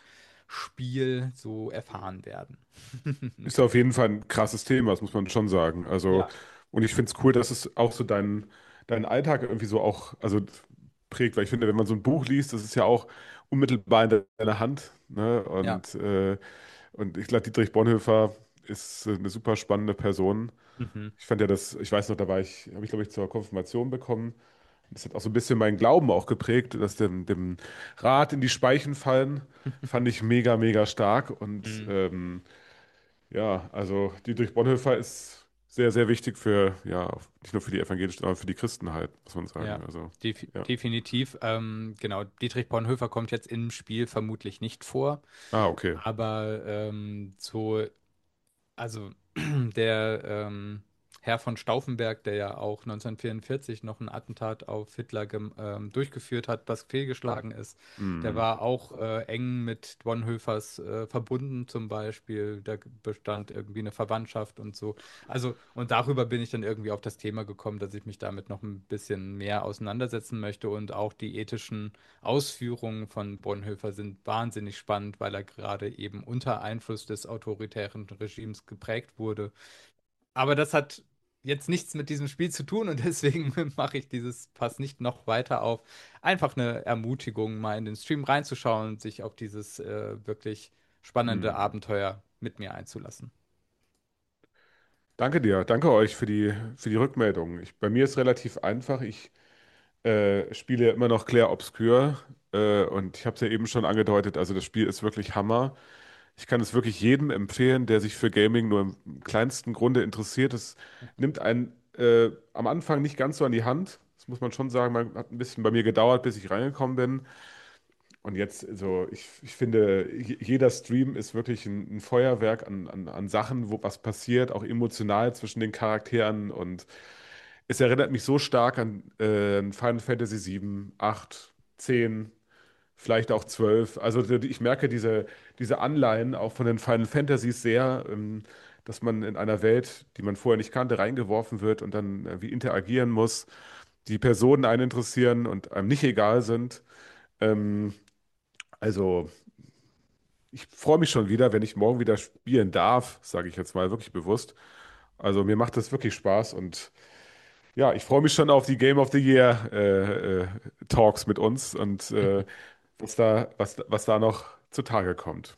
C: Spiel so erfahren werden.
B: Ist auf jeden Fall ein krasses Thema, das muss man schon sagen. Also,
C: Ja,
B: und ich finde es cool, dass es auch so deinen deinen Alltag irgendwie so auch, also prägt, weil ich finde, wenn man so ein Buch liest, das ist ja auch unmittelbar in deiner Hand, ne?
C: ja.
B: Und, äh, und ich glaube, Dietrich Bonhoeffer ist äh, eine super spannende Person.
C: Mhm.
B: Ich fand ja das, ich weiß noch, da war ich, habe ich glaube ich zur Konfirmation bekommen. Das hat auch so ein bisschen meinen Glauben auch geprägt, dass dem, dem Rad in die Speichen fallen, fand ich mega, mega stark. Und
C: Mhm.
B: ähm, ja, also Dietrich Bonhoeffer ist sehr, sehr wichtig für, ja, nicht nur für die Evangelischen, sondern für die Christen halt, muss man sagen.
C: Ja,
B: Also,
C: def
B: ja.
C: definitiv. Ähm, genau, Dietrich Bonhoeffer kommt jetzt im Spiel vermutlich nicht vor,
B: Ah, okay.
C: aber ähm, so, also der, ähm, Herr von Stauffenberg, der ja auch neunzehnhundertvierundvierzig noch ein Attentat auf Hitler gem- ähm, durchgeführt hat, das fehlgeschlagen ist. Der
B: Mhm.
C: war auch äh, eng mit Bonhoeffers äh, verbunden zum Beispiel. Da bestand irgendwie eine Verwandtschaft und so. Also, und darüber bin ich dann irgendwie auf das Thema gekommen, dass ich mich damit noch ein bisschen mehr auseinandersetzen möchte. Und auch die ethischen Ausführungen von Bonhoeffer sind wahnsinnig spannend, weil er gerade eben unter Einfluss des autoritären Regimes geprägt wurde. Aber das hat jetzt nichts mit diesem Spiel zu tun und deswegen mache ich dieses Fass nicht noch weiter auf. Einfach eine Ermutigung, mal in den Stream reinzuschauen und sich auf dieses äh, wirklich spannende
B: Mhm.
C: Abenteuer mit mir einzulassen.
B: Danke dir, danke euch für die, für die Rückmeldung. Ich, bei mir ist relativ einfach. Ich äh, spiele ja immer noch Clair Obscur äh, und ich habe es ja eben schon angedeutet, also das Spiel ist wirklich Hammer. Ich kann es wirklich jedem empfehlen, der sich für Gaming nur im kleinsten Grunde interessiert. Es nimmt einen äh, am Anfang nicht ganz so an die Hand. Das muss man schon sagen. Man hat ein bisschen bei mir gedauert, bis ich reingekommen bin. Und jetzt, also ich, ich finde, je- jeder Stream ist wirklich ein, ein Feuerwerk an, an, an Sachen, wo was passiert, auch emotional zwischen den Charakteren. Und es erinnert mich so stark an äh, Final Fantasy sieben, acht, zehn, vielleicht auch zwölf. Also die- ich merke diese, diese Anleihen auch von den Final Fantasies sehr, ähm, dass man in einer Welt, die man vorher nicht kannte, reingeworfen wird und dann äh, wie interagieren muss, die Personen einen interessieren und einem nicht egal sind. Ähm, also ich freue mich schon wieder, wenn ich morgen wieder spielen darf, sage ich jetzt mal wirklich bewusst. Also mir macht das wirklich Spaß und ja, ich freue mich schon auf die Game of the Year äh, äh, Talks mit uns und äh, was da, was, was da noch zutage kommt.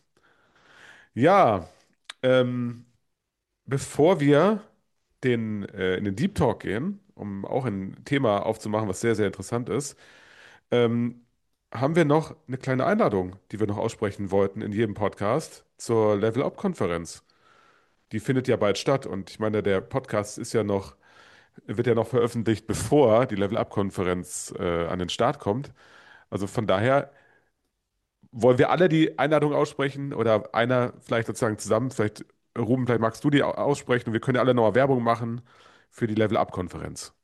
B: Ja, ähm, bevor wir den, äh, in den Deep Talk gehen, um auch ein Thema aufzumachen, was sehr, sehr interessant ist, ähm, haben wir noch eine kleine Einladung, die wir noch aussprechen wollten in jedem Podcast zur Level Up-Konferenz. Die findet ja bald statt und ich meine, der Podcast ist ja noch, wird ja noch veröffentlicht, bevor die Level Up-Konferenz äh, an den Start kommt. Also von daher wollen wir alle die Einladung aussprechen oder einer vielleicht sozusagen zusammen, vielleicht Ruben, vielleicht magst du die au- aussprechen und wir können ja alle nochmal Werbung machen für die Level Up-Konferenz.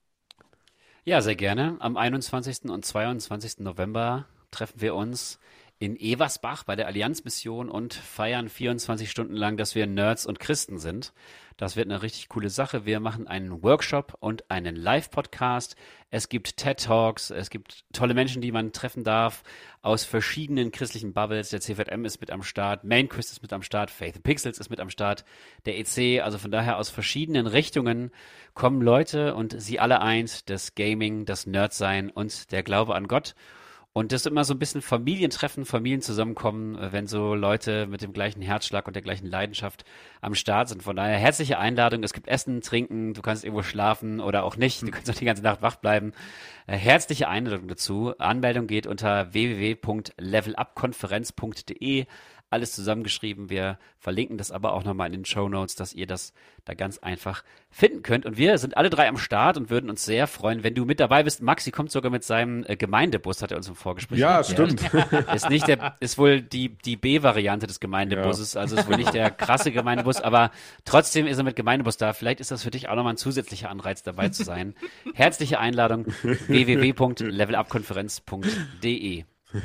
A: Ja, sehr gerne. Am einundzwanzigsten und zweiundzwanzigsten November treffen wir uns in Eversbach bei der Allianzmission und feiern vierundzwanzig Stunden lang, dass wir Nerds und Christen sind. Das wird eine richtig coole Sache. Wir machen einen Workshop und einen Live-Podcast. Es gibt TED Talks, es gibt tolle Menschen, die man treffen darf aus verschiedenen christlichen Bubbles. Der C V M ist mit am Start, Mainquest ist mit am Start, Faith Pixels ist mit am Start, der E C, also von daher aus verschiedenen Richtungen kommen Leute und sie alle eint, das Gaming, das Nerdsein und der Glaube an Gott. Und das ist immer so ein bisschen Familientreffen, Familienzusammenkommen, äh, wenn so Leute mit dem gleichen Herzschlag und der gleichen Leidenschaft am Start sind. Von daher herzliche Einladung. Es gibt Essen, Trinken, du kannst irgendwo schlafen oder auch nicht. Du kannst auch die ganze Nacht wach bleiben. Äh, Herzliche Einladung dazu. Anmeldung geht unter w w w punkt level up konferenz punkt d e. Alles zusammengeschrieben. Wir verlinken das aber auch nochmal in den Show Notes, dass ihr das da ganz einfach finden könnt. Und wir sind alle drei am Start und würden uns sehr freuen, wenn du mit dabei bist. Maxi kommt sogar mit seinem äh, Gemeindebus, hat er uns im Vorgespräch
B: Ja,
A: erklärt.
B: stimmt.
A: Ist nicht der, ist wohl die, die B-Variante des
B: Ja.
A: Gemeindebusses, also ist wohl nicht der krasse Gemeindebus, aber trotzdem ist er mit Gemeindebus da. Vielleicht ist das für dich auch nochmal ein zusätzlicher Anreiz, dabei zu sein. Herzliche Einladung, w w w punkt level up konferenz punkt d e.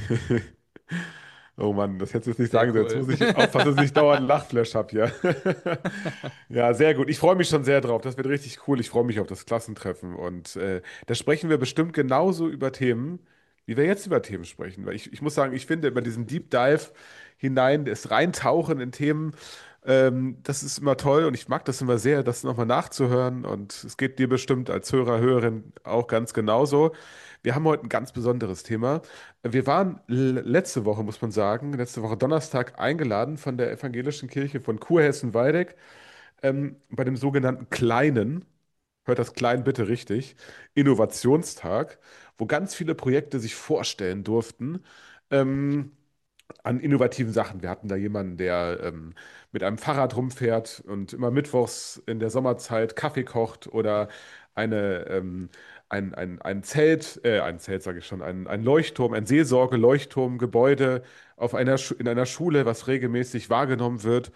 B: Oh Mann, das hättest du jetzt nicht
C: Sehr
B: sagen sollen. Jetzt
C: cool.
B: muss ich aufpassen, dass ich nicht dauernd einen Lachflash habe hier. Ja, sehr gut. Ich freue mich schon sehr drauf. Das wird richtig cool. Ich freue mich auf das Klassentreffen. Und äh, da sprechen wir bestimmt genauso über Themen, wie wir jetzt über Themen sprechen. Weil ich, ich muss sagen, ich finde über diesen Deep Dive hinein, das Reintauchen in Themen, ähm, das ist immer toll. Und ich mag das immer sehr, das nochmal nachzuhören. Und es geht dir bestimmt als Hörer, Hörerin auch ganz genauso. Wir haben heute ein ganz besonderes Thema. Wir waren l- letzte Woche, muss man sagen, letzte Woche Donnerstag eingeladen von der Evangelischen Kirche von Kurhessen-Waldeck ähm, bei dem sogenannten Kleinen, hört das Klein bitte richtig, Innovationstag, wo ganz viele Projekte sich vorstellen durften. Ähm, an innovativen Sachen. Wir hatten da jemanden, der ähm, mit einem Fahrrad rumfährt und immer mittwochs in der Sommerzeit Kaffee kocht oder eine, ähm, ein, ein, ein Zelt, äh, ein Zelt sage ich schon, ein, ein Leuchtturm, ein Seelsorge-Leuchtturmgebäude auf einer, Schu- in einer Schule, was regelmäßig wahrgenommen wird.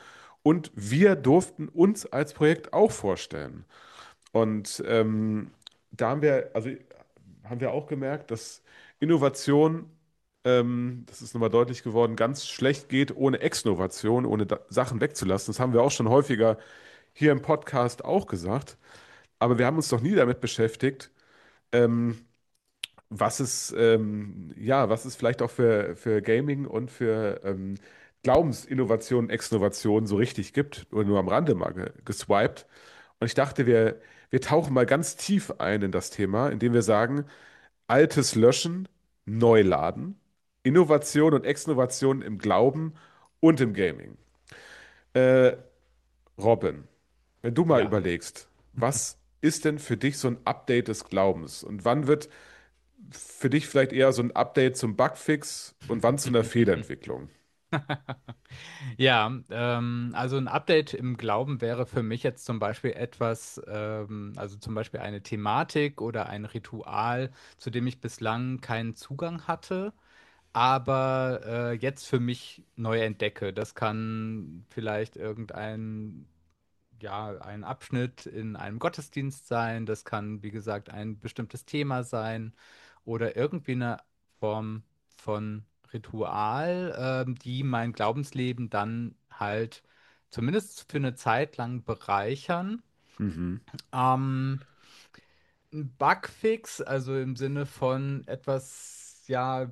B: und wir durften uns als Projekt auch vorstellen. Und ähm, da haben wir, also haben wir auch gemerkt, dass Innovation, ähm, das ist nochmal deutlich geworden, ganz schlecht geht ohne Exnovation, ohne da Sachen wegzulassen. Das haben wir auch schon häufiger hier im Podcast auch gesagt. Aber wir haben uns noch nie damit beschäftigt, ähm, was es, ähm, ja, was es vielleicht auch für, für Gaming und für ähm, Glaubensinnovation, Exnovation so richtig gibt. Oder nur am Rande mal ge geswiped. Und ich dachte, wir, wir tauchen mal ganz tief ein in das Thema, indem wir sagen, Altes löschen, neu laden, Innovation und Exnovation im Glauben und im Gaming. Äh, Robin, wenn du mal
C: Ja.
B: überlegst, was ist denn für dich so ein Update des Glaubens? Und wann wird für dich vielleicht eher so ein Update zum Bugfix und wann zu einer Fehlentwicklung?
C: Ja, ähm, also ein Update im Glauben wäre für mich jetzt zum Beispiel etwas, ähm, also zum Beispiel eine Thematik oder ein Ritual, zu dem ich bislang keinen Zugang hatte, aber äh, jetzt für mich neu entdecke. Das kann vielleicht irgendein, ja, ein Abschnitt in einem Gottesdienst sein, das kann, wie gesagt, ein bestimmtes Thema sein oder irgendwie eine Form von Ritual, ähm, die mein Glaubensleben dann halt zumindest für eine Zeit lang bereichern.
B: Mhm.
C: Ähm, ein Bugfix, also im Sinne von etwas, ja,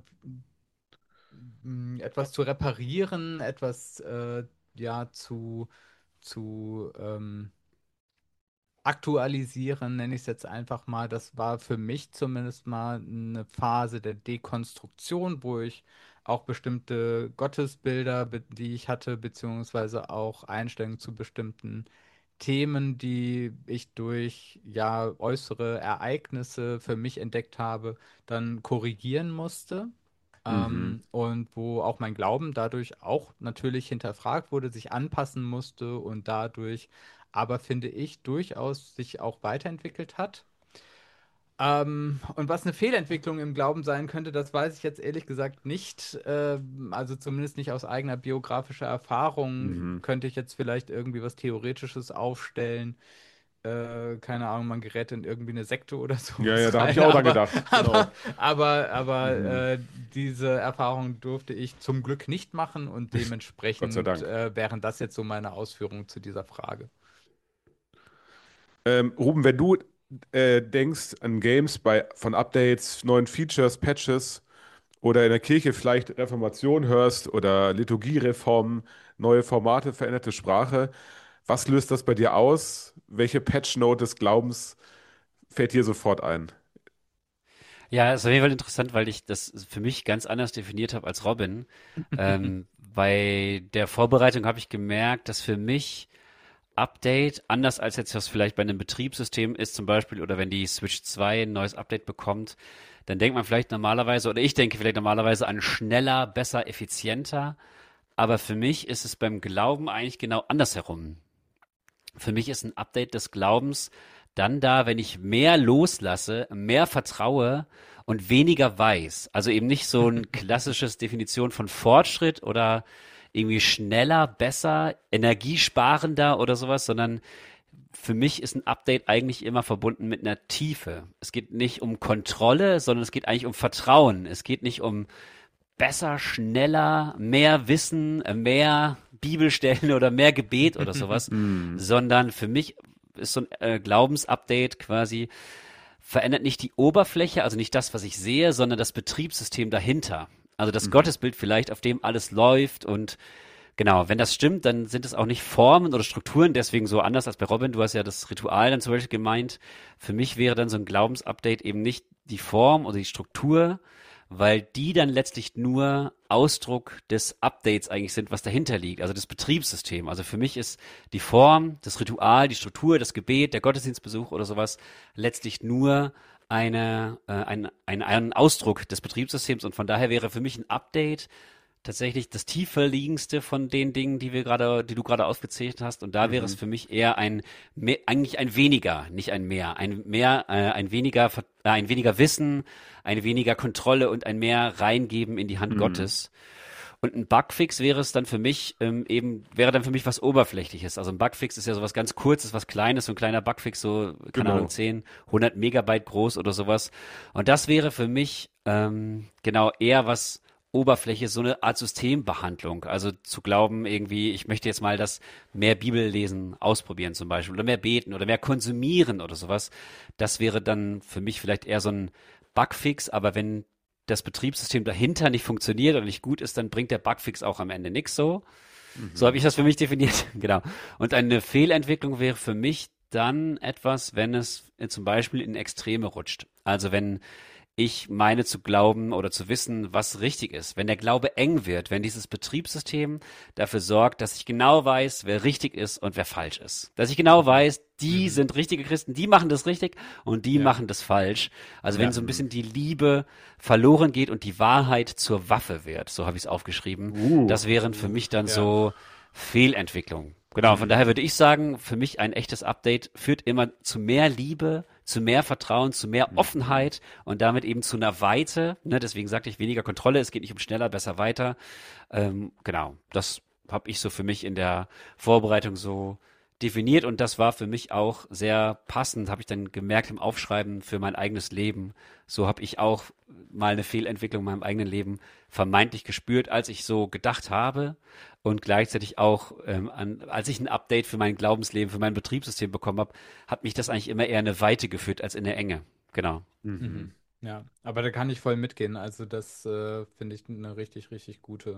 C: m, etwas zu reparieren, etwas, äh, ja, zu, zu, ähm, aktualisieren, nenne ich es jetzt einfach mal. Das war für mich zumindest mal eine Phase der Dekonstruktion, wo ich auch bestimmte Gottesbilder, be- die ich hatte, beziehungsweise auch Einstellungen zu bestimmten Themen, die ich durch ja äußere Ereignisse für mich entdeckt habe, dann korrigieren musste.
B: Mhm.
C: Ähm, und wo auch mein Glauben dadurch auch natürlich hinterfragt wurde, sich anpassen musste und dadurch aber finde ich durchaus sich auch weiterentwickelt hat. Ähm, und was eine Fehlentwicklung im Glauben sein könnte, das weiß ich jetzt ehrlich gesagt nicht. Ähm, also zumindest nicht aus eigener biografischer Erfahrung
B: Mhm.
C: könnte ich jetzt vielleicht irgendwie was Theoretisches aufstellen. Äh, keine Ahnung, man gerät in irgendwie eine Sekte oder
B: Ja, ja,
C: sowas
B: da habe ich
C: rein.
B: auch dran
C: Aber,
B: gedacht.
C: aber,
B: Genau.
C: aber, aber
B: Mhm.
C: äh, diese Erfahrung durfte ich zum Glück nicht machen und
B: Gott sei
C: dementsprechend
B: Dank.
C: äh, wären das jetzt so meine Ausführungen zu dieser Frage.
B: Ähm, Ruben, wenn du äh, denkst an Games bei, von Updates, neuen Features, Patches oder in der Kirche vielleicht Reformation hörst oder Liturgiereformen, neue Formate, veränderte Sprache, was löst das bei dir aus? Welche Patchnote des Glaubens fällt dir sofort ein?
A: Ja, ist auf jeden Fall interessant, weil ich das für mich ganz anders definiert habe als Robin. Ähm, bei der Vorbereitung habe ich gemerkt, dass für mich Update, anders als jetzt was vielleicht bei einem Betriebssystem ist zum Beispiel, oder wenn die Switch zwei ein neues Update bekommt, dann denkt man vielleicht normalerweise, oder ich denke vielleicht normalerweise an schneller, besser, effizienter. Aber für mich ist es beim Glauben eigentlich genau andersherum. Für mich ist ein Update des Glaubens dann da, wenn ich mehr loslasse, mehr vertraue und weniger weiß. Also eben nicht so ein klassisches Definition von Fortschritt oder irgendwie schneller, besser, energiesparender oder sowas, sondern für mich ist ein Update eigentlich immer verbunden mit einer Tiefe. Es geht nicht um Kontrolle, sondern es geht eigentlich um Vertrauen. Es geht nicht um besser, schneller, mehr Wissen, äh, mehr Bibelstellen oder mehr Gebet oder sowas,
B: Hm.
A: sondern für mich ist so ein äh, Glaubensupdate quasi, verändert nicht die Oberfläche, also nicht das, was ich sehe, sondern das Betriebssystem dahinter. Also das
B: Mhm.
A: Gottesbild vielleicht, auf dem alles läuft und genau, wenn das stimmt, dann sind es auch nicht Formen oder Strukturen, deswegen so anders als bei Robin. Du hast ja das Ritual dann zum Beispiel gemeint. Für mich wäre dann so ein Glaubensupdate eben nicht die Form oder die Struktur, weil die dann letztlich nur Ausdruck des Updates eigentlich sind, was dahinter liegt, also das Betriebssystem. Also für mich ist die Form, das Ritual, die Struktur, das Gebet, der Gottesdienstbesuch oder sowas letztlich nur eine, äh, ein, ein, ein Ausdruck des Betriebssystems und von daher wäre für mich ein Update tatsächlich das tiefer liegendste von den Dingen, die wir gerade, die du gerade aufgezählt hast. Und da wäre es
B: Mhm.
A: für mich eher ein, mehr, eigentlich ein weniger, nicht ein mehr, ein mehr, äh, ein weniger, Ver- äh, ein weniger Wissen, ein weniger Kontrolle und ein mehr reingeben in die Hand
B: Mhm.
A: Gottes. Und ein Bugfix wäre es dann für mich ähm, eben, wäre dann für mich was Oberflächliches. Also ein Bugfix ist ja sowas ganz Kurzes, was Kleines, so ein kleiner Bugfix, so, keine Ahnung,
B: Genau.
A: zehn, hundert Megabyte groß oder sowas. Und das wäre für mich ähm, genau eher was Oberfläche, so eine Art Systembehandlung. Also zu glauben, irgendwie, ich möchte jetzt mal das mehr Bibellesen ausprobieren zum Beispiel oder mehr beten oder mehr konsumieren oder sowas. Das wäre dann für mich vielleicht eher so ein Bugfix, aber wenn das Betriebssystem dahinter nicht funktioniert oder nicht gut ist, dann bringt der Bugfix auch am Ende nichts so. So habe
B: Mhm.
A: ich das für mich definiert. Genau. Und eine Fehlentwicklung wäre für mich dann etwas, wenn es äh, zum Beispiel in Extreme rutscht. Also wenn ich meine zu glauben oder zu wissen, was richtig ist. Wenn der Glaube eng wird, wenn dieses Betriebssystem dafür sorgt, dass ich genau weiß, wer richtig ist und wer falsch ist. Dass ich genau
C: Mhm.
A: weiß, die
C: Mhm.
A: sind richtige Christen, die machen das richtig und die
C: Ja,
A: machen das falsch. Also wenn
C: ja.
A: so ein
B: Mhm.
A: bisschen die Liebe verloren geht und die Wahrheit zur Waffe wird, so habe ich es aufgeschrieben,
B: Uh.
A: das wären für mich dann
C: Ja.
A: so Fehlentwicklungen. Genau, von daher
B: Mhm.
A: würde ich sagen, für mich ein echtes Update führt immer zu mehr Liebe, zu mehr Vertrauen, zu mehr
B: Mhm.
A: Offenheit und damit eben zu einer Weite. Ne, deswegen sagte ich weniger Kontrolle, es geht nicht um schneller, besser, weiter. Ähm, genau, das habe ich so für mich in der Vorbereitung so definiert und das war für mich auch sehr passend, habe ich dann gemerkt im Aufschreiben für mein eigenes Leben. So habe ich auch mal eine Fehlentwicklung in meinem eigenen Leben vermeintlich gespürt, als ich so gedacht habe und gleichzeitig auch, ähm, an, als ich ein Update für mein Glaubensleben, für mein Betriebssystem bekommen habe, hat mich das eigentlich immer eher in eine Weite geführt als in eine Enge. Genau.
C: Mhm.
B: Mhm.
C: Ja, aber da kann ich voll mitgehen. Also das äh, finde ich eine richtig, richtig gute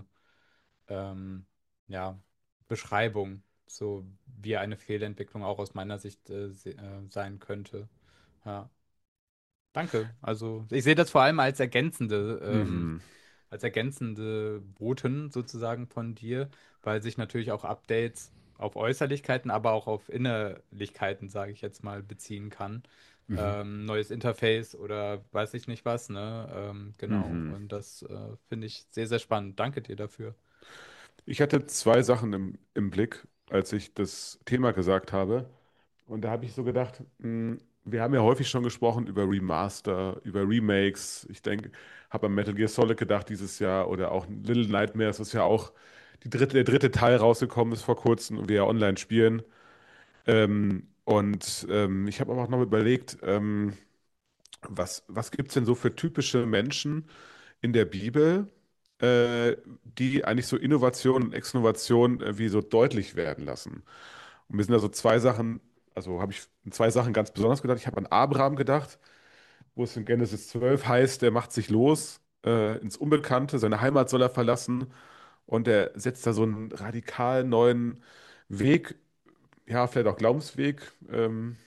C: ähm, ja, Beschreibung, so wie eine Fehlentwicklung auch aus meiner Sicht äh, se- äh, sein könnte. Ja, danke. Also ich sehe das vor allem als ergänzende, ähm,
B: Mhm.
C: als ergänzende Boten sozusagen von dir, weil sich natürlich auch Updates auf Äußerlichkeiten, aber auch auf Innerlichkeiten, sage ich jetzt mal, beziehen kann.
A: Mhm.
C: Ähm, neues Interface oder weiß ich nicht was, ne? Ähm, genau.
B: Mhm.
C: Und das äh, finde ich sehr, sehr spannend. Danke dir dafür.
B: Ich hatte zwei Sachen im, im Blick, als ich das Thema gesagt habe. Und da habe ich so gedacht, mh, wir haben ja häufig schon gesprochen über Remaster, über Remakes. Ich denke, habe an Metal Gear Solid gedacht dieses Jahr oder auch Little Nightmares, was ja auch die dritte, der dritte Teil rausgekommen ist vor kurzem und wir ja online spielen. Ähm, und ähm, ich habe aber auch noch überlegt, ähm, was, was gibt es denn so für typische Menschen in der Bibel, äh, die eigentlich so Innovation und Exnovation äh, wie so deutlich werden lassen? Und mir sind da so zwei Sachen, also habe ich an zwei Sachen ganz besonders gedacht. Ich habe an Abraham gedacht, wo es in Genesis zwölf heißt, der macht sich los äh, ins Unbekannte, seine Heimat soll er verlassen und er setzt da so einen radikal neuen Weg, ja, vielleicht auch Glaubensweg, ähm,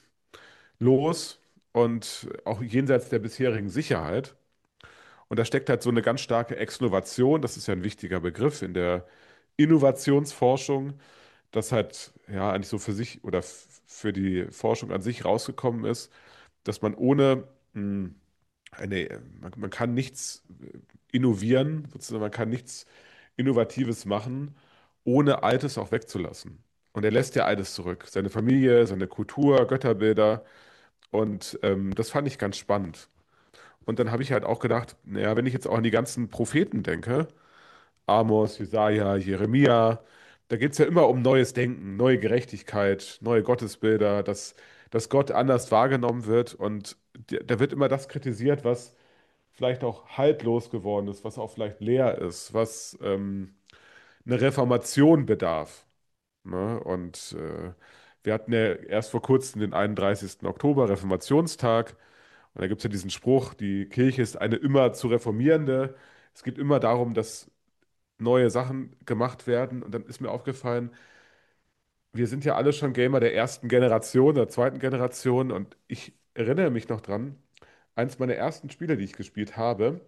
B: los und auch jenseits der bisherigen Sicherheit. Und da steckt halt so eine ganz starke Exnovation, das ist ja ein wichtiger Begriff in der Innovationsforschung, das halt ja eigentlich so für sich oder f- für die Forschung an sich rausgekommen ist, dass man ohne mh, eine, man, man kann nichts äh, innovieren, sozusagen, man kann nichts Innovatives machen, ohne Altes auch wegzulassen. Und er lässt ja Altes zurück, seine Familie, seine Kultur, Götterbilder. Und ähm, das fand ich ganz spannend. Und dann habe ich halt auch gedacht, naja, wenn ich jetzt auch an die ganzen Propheten denke, Amos, Jesaja, Jeremia, da geht es ja immer um neues Denken, neue Gerechtigkeit, neue Gottesbilder, dass, dass Gott anders wahrgenommen wird. Und d- da wird immer das kritisiert, was vielleicht auch haltlos geworden ist, was auch vielleicht leer ist, was ähm, eine Reformation bedarf. Ne? Und äh, wir hatten ja erst vor kurzem den einunddreißigsten Oktober, Reformationstag. Und da gibt es ja diesen Spruch, die Kirche ist eine immer zu reformierende. Es geht immer darum, dass neue Sachen gemacht werden. Und dann ist mir aufgefallen, wir sind ja alle schon Gamer der ersten Generation, der zweiten Generation. Und ich erinnere mich noch dran, eins meiner ersten Spiele, die ich gespielt habe,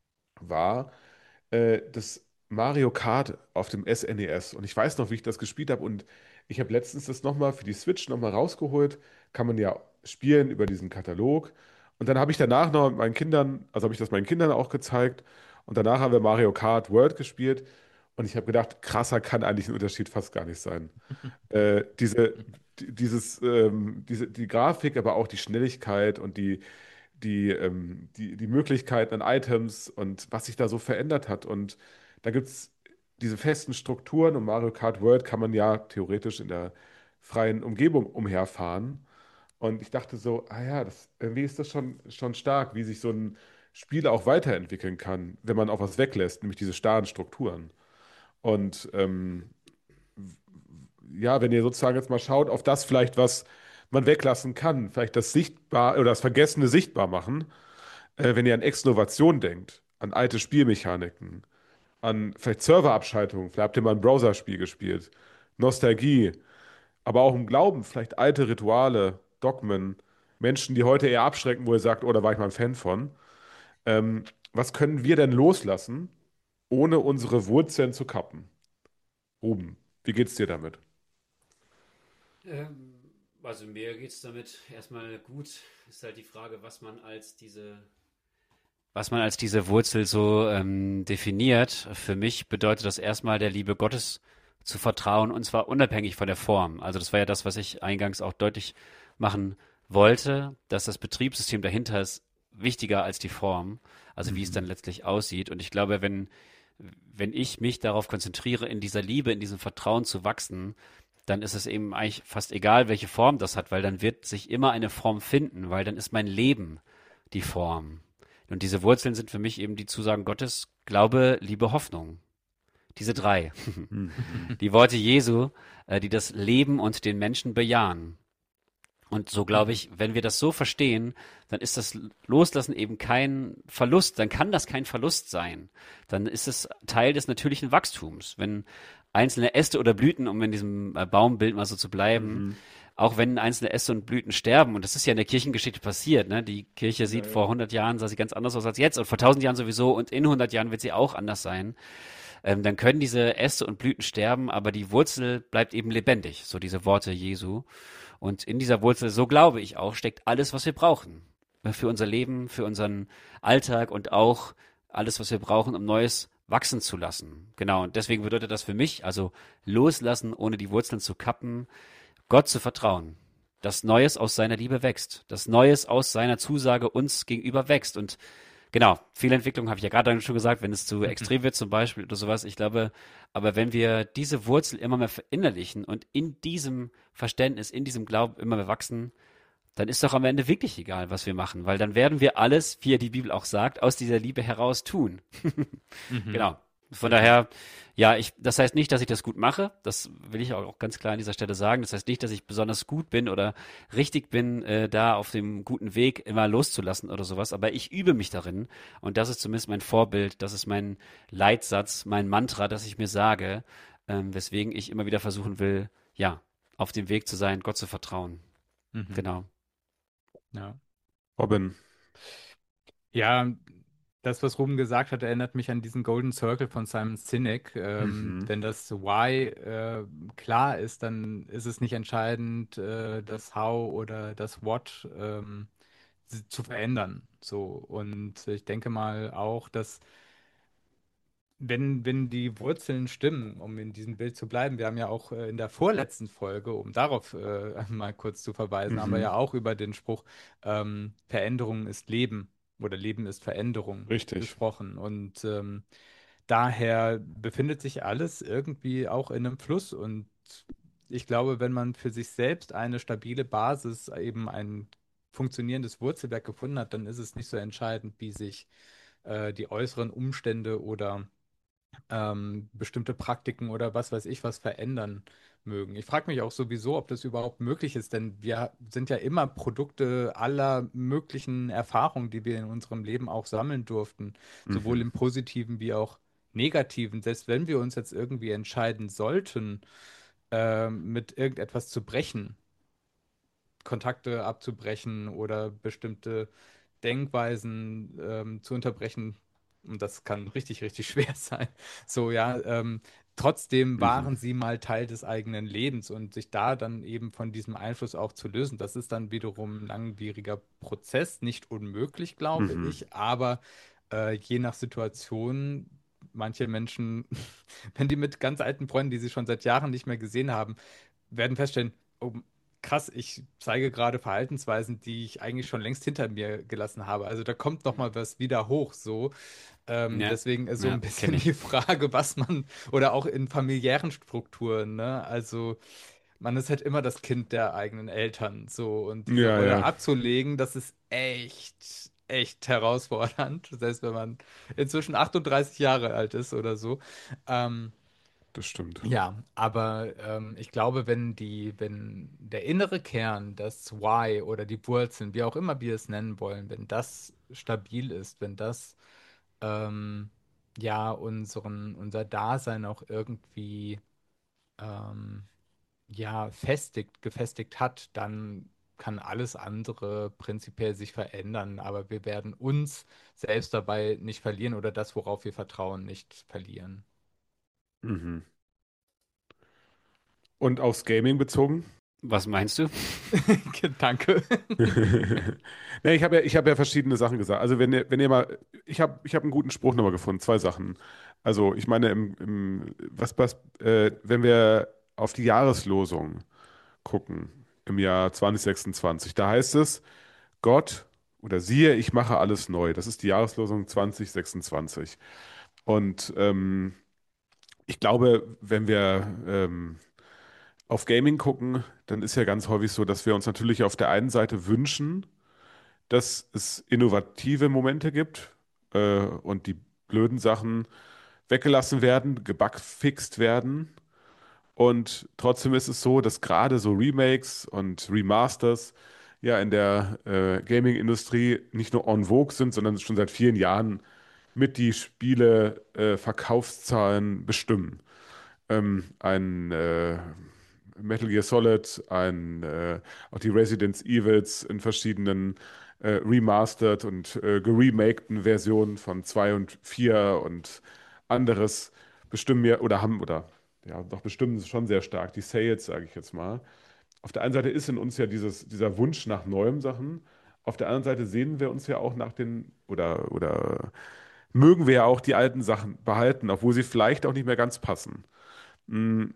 B: war äh, das Mario Kart auf dem S N E S. Und ich weiß noch, wie ich das gespielt habe. Und ich habe letztens das nochmal für die Switch nochmal rausgeholt. Kann man ja spielen über diesen Katalog. Und dann habe ich danach noch mit meinen Kindern, also habe ich das meinen Kindern auch gezeigt. Und danach haben wir Mario Kart World gespielt. Und ich habe gedacht, krasser kann eigentlich ein Unterschied fast gar nicht sein. Äh, diese, die- dieses, ähm, diese, die Grafik, aber auch die Schnelligkeit und die, die, ähm, die, die Möglichkeiten an Items und was sich da so verändert hat. Und da gibt es diese festen Strukturen und Mario Kart World kann man ja theoretisch in der freien Umgebung umherfahren. Und ich dachte so, ah ja, das, irgendwie ist das schon, schon stark, wie sich so ein Spiel auch weiterentwickeln kann, wenn man auch was weglässt, nämlich diese starren Strukturen. Und ähm, ja, wenn ihr sozusagen jetzt mal schaut auf das vielleicht, was man weglassen kann, vielleicht das Sichtbar oder das Vergessene sichtbar machen, äh, wenn ihr an Exnovation denkt, an alte Spielmechaniken, an vielleicht Serverabschaltungen, vielleicht habt ihr mal ein Browserspiel gespielt, Nostalgie, aber auch im Glauben, vielleicht alte Rituale, Dogmen, Menschen, die heute eher abschrecken, wo ihr sagt, oh, da war ich mal ein Fan von. Ähm, Was können wir denn loslassen, ohne unsere Wurzeln zu kappen? Ruben, wie geht's dir damit?
A: Ähm, also mir geht es damit erstmal gut. Ist halt die Frage, was man als diese, was man als diese Wurzel so ähm, definiert. Für mich bedeutet das erstmal der Liebe Gottes zu vertrauen und zwar unabhängig von der Form. Also das war ja das, was ich eingangs auch deutlich machen wollte, dass das Betriebssystem dahinter ist wichtiger als die Form, also wie es dann
B: Mhm.
A: letztlich aussieht. Und ich glaube, wenn, wenn ich mich darauf konzentriere, in dieser Liebe, in diesem Vertrauen zu wachsen, dann ist es eben eigentlich fast egal, welche Form das hat, weil dann wird sich immer eine Form finden, weil dann ist mein Leben die Form. Und diese Wurzeln sind für mich eben die Zusagen Gottes, Glaube, Liebe, Hoffnung. Diese drei.
B: Mhm.
A: Die Worte Jesu, äh, die das Leben und den Menschen bejahen. Und so glaube
C: Mhm.
A: ich, wenn wir das so verstehen, dann ist das Loslassen eben kein Verlust, dann kann das kein Verlust sein. Dann ist es Teil des natürlichen Wachstums. Wenn einzelne Äste oder Blüten, um in diesem äh, Baumbild mal so zu bleiben,
B: Mhm.
A: auch wenn einzelne Äste und Blüten sterben, und das ist ja in der Kirchengeschichte passiert, ne? Die Kirche
B: Ja,
A: sieht
B: ja.
A: vor hundert Jahren, sah sie ganz anders aus als jetzt und vor tausend Jahren sowieso und in hundert Jahren wird sie auch anders sein. Ähm, dann können diese Äste und Blüten sterben, aber die Wurzel bleibt eben lebendig, so diese Worte Jesu. Und in dieser Wurzel, so glaube ich auch, steckt alles, was wir brauchen. Für unser Leben, für unseren Alltag und auch alles, was wir brauchen, um Neues wachsen zu lassen. Genau, und deswegen bedeutet das für mich, also loslassen, ohne die Wurzeln zu kappen, Gott zu vertrauen. Dass Neues aus seiner Liebe wächst, dass Neues aus seiner Zusage uns gegenüber wächst. Und genau, Fehlentwicklung habe ich ja gerade schon gesagt, wenn es zu extrem wird zum Beispiel oder sowas. Ich glaube, aber wenn wir diese Wurzel immer mehr verinnerlichen und in diesem Verständnis, in diesem Glauben immer mehr wachsen, dann ist doch am Ende wirklich egal, was wir machen, weil dann werden wir alles, wie ja die Bibel auch sagt, aus dieser Liebe heraus tun.
C: Mhm.
A: Genau. Von
C: Genau.
A: daher, ja, ich, das heißt nicht, dass ich das gut mache. Das will ich auch, auch ganz klar an dieser Stelle sagen. Das heißt nicht, dass ich besonders gut bin oder richtig bin, äh, da auf dem guten Weg immer loszulassen oder sowas. Aber ich übe mich darin. Und das ist zumindest mein Vorbild. Das ist mein Leitsatz, mein Mantra, das ich mir sage, ähm, weswegen ich immer wieder versuchen will, ja, auf dem Weg zu sein, Gott zu vertrauen.
C: Mhm.
A: Genau.
C: Ja.
B: Robin.
C: Ja, das, was Ruben gesagt hat, erinnert mich an diesen Golden Circle von Simon Sinek. Ähm,
B: Mhm.
C: wenn das Why äh, klar ist, dann ist es nicht entscheidend, äh, das How oder das What ähm, s- zu verändern. So. Und ich denke mal auch, dass wenn, wenn die Wurzeln stimmen, um in diesem Bild zu bleiben, wir haben ja auch äh, in der vorletzten Folge, um darauf äh, mal kurz zu verweisen, haben wir ja
B: Mhm.
C: auch über den Spruch ähm, Veränderung ist Leben oder Leben ist Veränderung
B: Richtig.
C: gesprochen. Und ähm, daher befindet sich alles irgendwie auch in einem Fluss. Und ich glaube, wenn man für sich selbst eine stabile Basis, eben ein funktionierendes Wurzelwerk gefunden hat, dann ist es nicht so entscheidend, wie sich äh, die äußeren Umstände oder ähm, bestimmte Praktiken oder was weiß ich was verändern mögen. Ich frage mich auch sowieso, ob das überhaupt möglich ist, denn wir sind ja immer Produkte aller möglichen Erfahrungen, die wir in unserem Leben auch sammeln durften, sowohl
B: Mhm.
C: im positiven wie auch negativen. Selbst wenn wir uns jetzt irgendwie entscheiden sollten, ähm, mit irgendetwas zu brechen, Kontakte abzubrechen oder bestimmte Denkweisen ähm, zu unterbrechen. Und das kann richtig, richtig schwer sein. So, ja, ähm, trotzdem
B: Mhm.
C: waren sie mal Teil des eigenen Lebens und sich da dann eben von diesem Einfluss auch zu lösen, das ist dann wiederum ein langwieriger Prozess, nicht unmöglich, glaube
B: Mhm.
C: ich, aber äh, je nach Situation, manche Menschen, wenn die mit ganz alten Freunden, die sie schon seit Jahren nicht mehr gesehen haben, werden feststellen, oh, krass, ich zeige gerade Verhaltensweisen, die ich eigentlich schon längst hinter mir gelassen habe. Also da kommt noch mal was wieder hoch, so. Ähm,
A: Ja,
C: deswegen ist so
A: ja,
C: ein bisschen
A: kenne
C: die
A: ich.
C: Frage, was man, oder auch in familiären Strukturen, ne? Also man ist halt immer das Kind der eigenen Eltern, so. Und diese
B: Ja,
C: Rolle
B: ja,
C: abzulegen, das ist echt, echt herausfordernd, selbst wenn man inzwischen achtunddreißig Jahre alt ist oder so. Ähm,
B: das stimmt.
C: ja, aber ähm, ich glaube, wenn die, wenn der innere Kern, das Why oder die Wurzeln, wie auch immer wir es nennen wollen, wenn das stabil ist, wenn das ähm, ja unseren, unser Dasein auch irgendwie ähm, ja festigt, gefestigt hat, dann kann alles andere prinzipiell sich verändern, aber wir werden uns selbst dabei nicht verlieren oder das, worauf wir vertrauen, nicht verlieren.
B: Mhm. Und aufs Gaming bezogen?
A: Was meinst du?
C: Danke.
B: Ne, ich habe ja, ich habe ja verschiedene Sachen gesagt. Also wenn ihr, wenn ihr mal, ich habe, ich habe einen guten Spruch nochmal gefunden, zwei Sachen. Also ich meine, im, im, was, was, äh, wenn wir auf die Jahreslosung gucken im Jahr zwanzig sechsundzwanzig, da heißt es, Gott oder siehe, ich mache alles neu. Das ist die Jahreslosung zwanzig sechsundzwanzig. Und ähm, ich glaube, wenn wir ähm, auf Gaming gucken, dann ist ja ganz häufig so, dass wir uns natürlich auf der einen Seite wünschen, dass es innovative Momente gibt äh, und die blöden Sachen weggelassen werden, gebugfixt werden. Und trotzdem ist es so, dass gerade so Remakes und Remasters ja in der äh, Gaming-Industrie nicht nur en vogue sind, sondern schon seit vielen Jahren mit die Spiele äh, Verkaufszahlen bestimmen. Ähm, ein äh, Metal Gear Solid, ein, äh, auch die Resident Evils in verschiedenen äh, remastered und äh, geremakten Versionen von zwei und vier und anderes bestimmen mir oder haben oder ja, doch bestimmen schon sehr stark die Sales, sage ich jetzt mal. Auf der einen Seite ist in uns ja dieses, dieser Wunsch nach neuen Sachen. Auf der anderen Seite sehen wir uns ja auch nach den oder oder mögen wir ja auch die alten Sachen behalten, obwohl sie vielleicht auch nicht mehr ganz passen. Hm,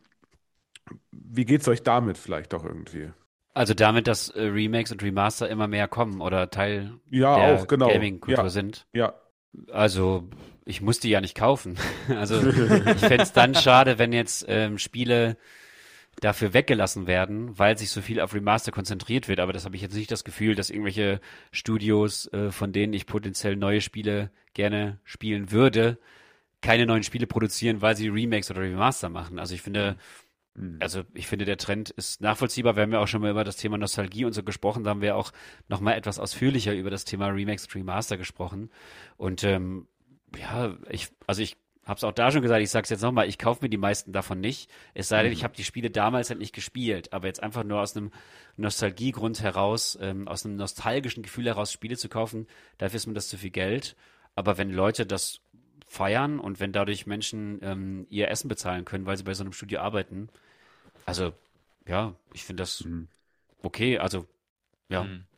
B: wie geht's euch damit vielleicht auch irgendwie?
A: Also damit, dass äh, Remakes und Remaster immer mehr kommen oder Teil
B: Ja, auch,
A: der
B: genau.
A: Gaming-Kultur
B: Ja,
A: sind.
B: ja.
A: Also ich muss die ja nicht kaufen. Also ich fände es dann schade, wenn jetzt ähm, Spiele dafür weggelassen werden, weil sich so viel auf Remaster konzentriert wird. Aber das habe ich jetzt nicht das Gefühl, dass irgendwelche Studios, äh, von denen ich potenziell neue Spiele gerne spielen würde, keine neuen Spiele produzieren, weil sie Remakes oder Remaster machen. Also ich finde,
B: Hm.
A: also ich finde, der Trend ist nachvollziehbar. Wir haben ja auch schon mal über das Thema Nostalgie und so gesprochen. Da haben wir auch noch mal etwas ausführlicher über das Thema Remakes und Remaster gesprochen. Und ähm, ja, ich, also ich habe es auch da schon gesagt, ich sage es jetzt nochmal, ich kaufe mir die meisten davon nicht. Es sei denn, ich
B: Mhm.
A: habe die Spiele damals halt nicht gespielt. Aber jetzt einfach nur aus einem Nostalgiegrund heraus, ähm, aus einem nostalgischen Gefühl heraus Spiele zu kaufen, dafür ist mir das zu viel Geld. Aber wenn Leute das feiern und wenn dadurch Menschen ähm, ihr Essen bezahlen können, weil sie bei so einem Studio arbeiten, also, ja, ich finde das
B: Mhm.
A: okay. Also, ja.
C: Hm.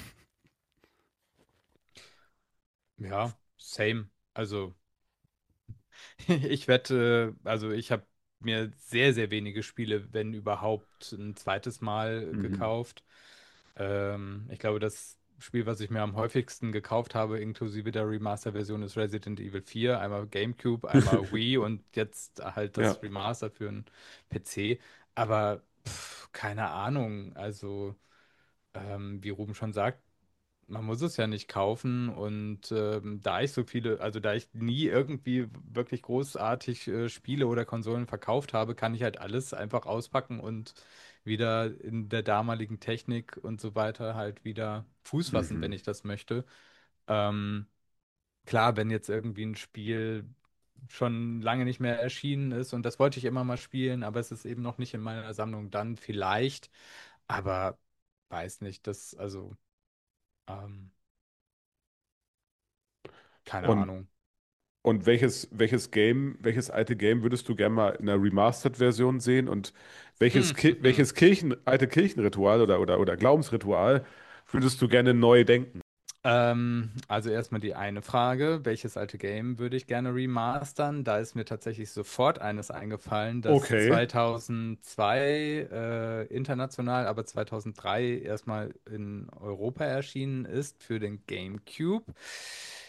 C: Ja, same. Also ich wette, also ich habe mir sehr, sehr wenige Spiele, wenn überhaupt, ein zweites Mal
B: Mhm.
C: gekauft. Ähm, ich glaube, das Spiel, was ich mir am häufigsten gekauft habe, inklusive der Remaster-Version, ist Resident Evil vier. Einmal GameCube, einmal Wii und jetzt halt
B: Ja.
C: das Remaster für einen P C. Aber pff, keine Ahnung. Also, ähm, wie Ruben schon sagt, man muss es ja nicht kaufen und ähm, da ich so viele, also da ich nie irgendwie wirklich großartig äh, Spiele oder Konsolen verkauft habe, kann ich halt alles einfach auspacken und wieder in der damaligen Technik und so weiter halt wieder Fuß fassen, wenn
B: Mhm.
C: ich das möchte. Ähm, klar, wenn jetzt irgendwie ein Spiel schon lange nicht mehr erschienen ist und das wollte ich immer mal spielen, aber es ist eben noch nicht in meiner Sammlung, dann vielleicht, aber weiß nicht, das, also, ähm, keine
B: Und,
C: Ahnung.
B: und welches, welches Game, welches alte Game würdest du gerne mal in einer Remastered-Version sehen? Und welches,
C: Hm,
B: Ki
C: hm, hm.
B: welches Kirchen, alte Kirchenritual oder, oder, oder Glaubensritual würdest du gerne neu denken?
C: Ähm, also erstmal die eine Frage, welches alte Game würde ich gerne remastern? Da ist mir tatsächlich sofort eines eingefallen, das
B: Okay.
C: zweitausendzwei äh, international, aber zweitausenddrei erstmal in Europa erschienen ist für den GameCube.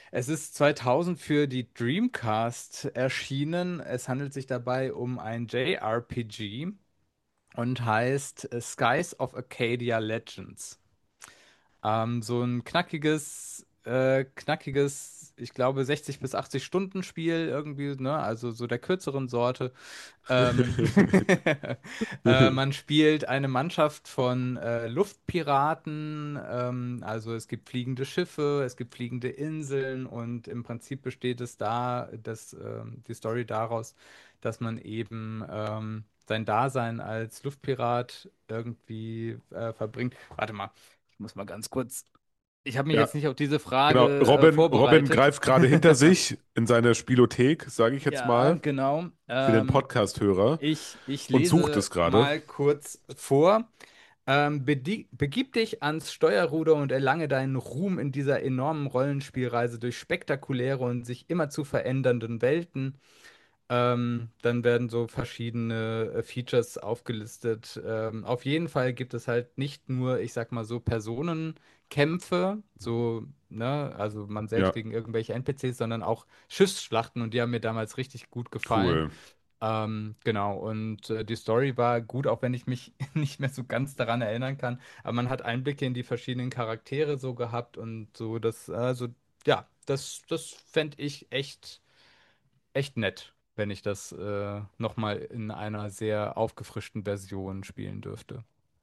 C: Es ist zweitausend für die Dreamcast erschienen. Es handelt sich dabei um ein J R P G und heißt äh, Skies of Arcadia Legends. Ähm, so ein knackiges, äh, knackiges, ich glaube sechzig bis achtzig Stunden Spiel irgendwie, ne? Also so der kürzeren Sorte. Ähm, äh, man spielt eine Mannschaft von äh, Luftpiraten, ähm, also es gibt fliegende Schiffe, es gibt fliegende Inseln und im Prinzip besteht es da, das, ähm, die Story daraus, dass man eben ähm, sein Dasein als Luftpirat irgendwie äh, verbringt. Warte mal, ich muss mal ganz kurz. Ich habe mich
B: Ja,
C: jetzt nicht auf diese
B: genau.
C: Frage äh,
B: Robin, Robin
C: vorbereitet.
B: greift gerade hinter sich in seine Spielothek, sage ich jetzt
C: Ja,
B: mal,
C: genau.
B: für den
C: Ähm,
B: Podcast-Hörer
C: ich, ich
B: und sucht
C: lese
B: es gerade.
C: mal kurz vor. Ähm, bedi- begib dich ans Steuerruder und erlange deinen Ruhm in dieser enormen Rollenspielreise durch spektakuläre und sich immer zu verändernden Welten. Ähm, dann werden so verschiedene äh, Features aufgelistet. Ähm, auf jeden Fall gibt es halt nicht nur, ich sag mal so, Personenkämpfe, so, ne, also man selbst
B: Ja,
C: gegen irgendwelche N P Cs, sondern auch Schiffsschlachten und die haben mir damals richtig gut gefallen.
B: cool.
C: Ähm, genau, und äh, die Story war gut, auch wenn ich mich nicht mehr so ganz daran erinnern kann. Aber man hat Einblicke in die verschiedenen Charaktere so gehabt und so, das, also, ja, das, das fände ich echt, echt nett, wenn ich das äh, nochmal in einer sehr aufgefrischten Version spielen dürfte.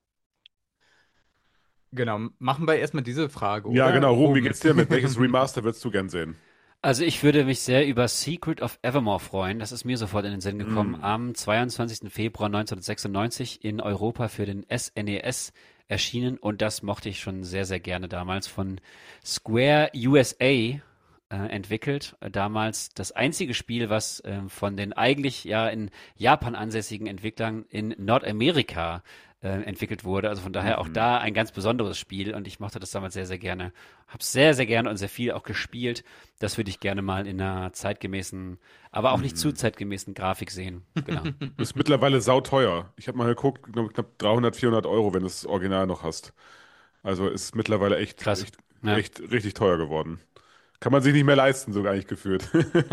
C: Genau, machen wir erstmal diese Frage,
B: Ja,
C: oder?
B: genau. Ruben, wie
C: Ruben.
B: geht's dir mit? Welches Remaster würdest du gern sehen?
A: Also ich würde mich sehr über Secret of Evermore freuen. Das ist mir sofort in den Sinn gekommen.
B: Mm.
A: Am zweiundzwanzigsten Februar neunzehnhundertsechsundneunzig in Europa für den S N E S erschienen und das mochte ich schon sehr, sehr gerne damals von Square U S A äh, entwickelt. Äh, Damals das einzige Spiel, was äh, von den eigentlich ja in Japan ansässigen Entwicklern in Nordamerika äh, entwickelt wurde. Also von daher auch
B: Mhm.
A: da ein ganz besonderes Spiel und ich mochte das damals sehr, sehr gerne. Hab's sehr, sehr gerne und sehr viel auch gespielt. Das würde ich gerne mal in einer zeitgemäßen, aber auch nicht zu
B: Mhm.
A: zeitgemäßen Grafik sehen. Genau.
B: Ist mittlerweile sauteuer. Ich habe mal geguckt, glaub, knapp dreihundert, vierhundert Euro, wenn du das Original noch hast. Also ist mittlerweile echt,
A: Krass.
B: echt,
A: Ja.
B: echt richtig teuer geworden. Kann man sich nicht mehr leisten, so gar nicht geführt.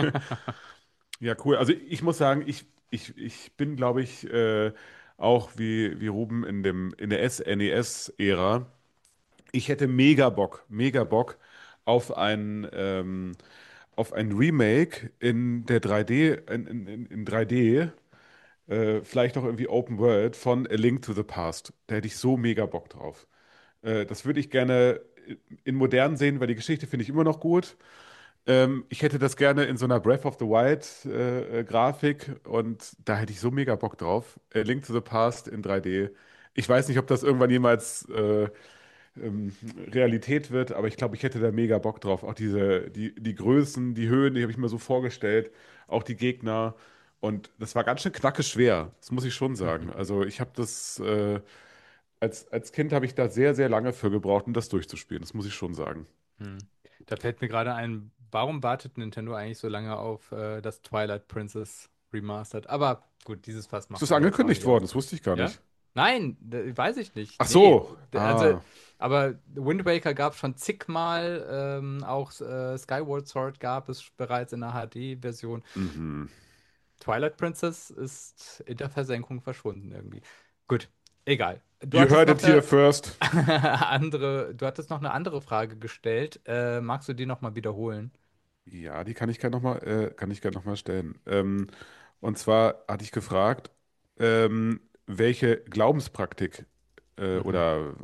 B: Ja, cool. Also ich muss sagen, ich, ich, ich bin, glaube ich, äh, auch wie, wie Ruben in dem, in der S N E S-Ära. Ich hätte mega Bock, mega Bock auf ein, ähm, auf ein Remake in der drei D, in, in, in in drei D, äh, vielleicht auch irgendwie Open World von A Link to the Past. Da hätte ich so mega Bock drauf. Äh, das würde ich gerne in modern sehen, weil die Geschichte finde ich immer noch gut. Ähm, ich hätte das gerne in so einer Breath of the Wild äh, äh, Grafik und da hätte ich so mega Bock drauf. A Link to the Past in drei D. Ich weiß nicht, ob das irgendwann jemals äh, ähm, Realität wird, aber ich glaube, ich hätte da mega Bock drauf. Auch diese, die, die Größen, die Höhen, die habe ich mir so vorgestellt, auch die Gegner. Und das war ganz schön knacke schwer, das muss ich schon sagen. Also ich habe das, äh, als, als Kind habe ich da sehr, sehr lange für gebraucht, um das durchzuspielen, das muss ich schon sagen.
C: Hm. Da fällt mir gerade ein, warum wartet Nintendo eigentlich so lange auf äh, das Twilight Princess Remastered? Aber gut, dieses Fass
B: Ist
C: machen
B: das
C: wir jetzt auch
B: angekündigt
C: nicht
B: worden?
C: auf.
B: Das wusste ich gar
C: Ja?
B: nicht.
C: Nein, d- weiß ich nicht.
B: Ach
C: Nee,
B: so,
C: d- also,
B: ah,
C: aber Wind Waker gab es schon zigmal, ähm, auch äh, Skyward Sword gab es bereits in der H D-Version.
B: mhm.
C: Twilight Princess ist in der Versenkung verschwunden irgendwie. Gut, egal. Du
B: You
C: hattest
B: heard
C: noch
B: it here
C: eine
B: first.
C: andere, du hattest noch eine andere Frage gestellt. Äh, magst du die nochmal wiederholen?
B: Ja, die kann ich gerne nochmal, äh, kann ich gerne noch mal stellen. Ähm, und zwar hatte ich gefragt, ähm, welche Glaubenspraktik äh,
C: Mhm.
B: oder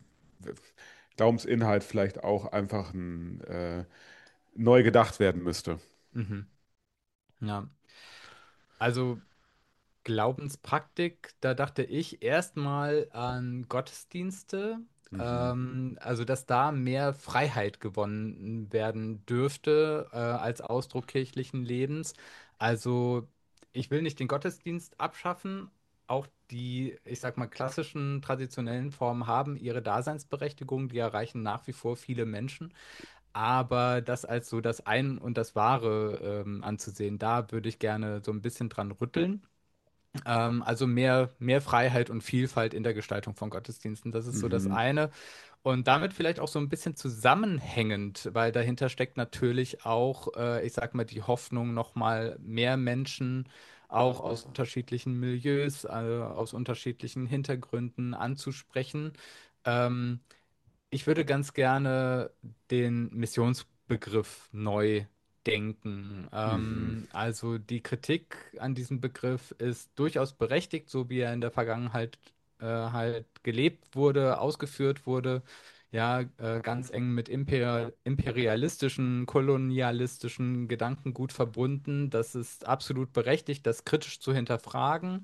B: Glaubensinhalt vielleicht auch einfach ein, äh, neu gedacht werden müsste.
C: Mhm. Ja, also Glaubenspraktik, da dachte ich erstmal an Gottesdienste,
B: Mhm.
C: ähm, also dass da mehr Freiheit gewonnen werden dürfte äh, als Ausdruck kirchlichen Lebens. Also ich will nicht den Gottesdienst abschaffen. Auch die, ich sag mal, klassischen, traditionellen Formen haben ihre Daseinsberechtigung, die erreichen nach wie vor viele Menschen. Aber das als so das Ein und das Wahre ähm, anzusehen, da würde ich gerne so ein bisschen dran rütteln. Ähm, also mehr, mehr Freiheit und Vielfalt in der Gestaltung von Gottesdiensten. Das ist so das
B: Mhm.
C: eine. Und damit vielleicht auch so ein bisschen zusammenhängend, weil dahinter steckt natürlich auch, äh, ich sag mal, die Hoffnung, nochmal mehr Menschen auch aus unterschiedlichen Milieus, äh, aus unterschiedlichen Hintergründen anzusprechen. Ähm, Ich würde ganz gerne den Missionsbegriff neu denken.
B: Mhm.
C: Ähm, also die Kritik an diesem Begriff ist durchaus berechtigt, so wie er in der Vergangenheit äh, halt gelebt wurde, ausgeführt wurde. Ja, äh, ganz eng mit imper imperialistischen, kolonialistischen Gedankengut verbunden. Das ist absolut berechtigt, das kritisch zu hinterfragen.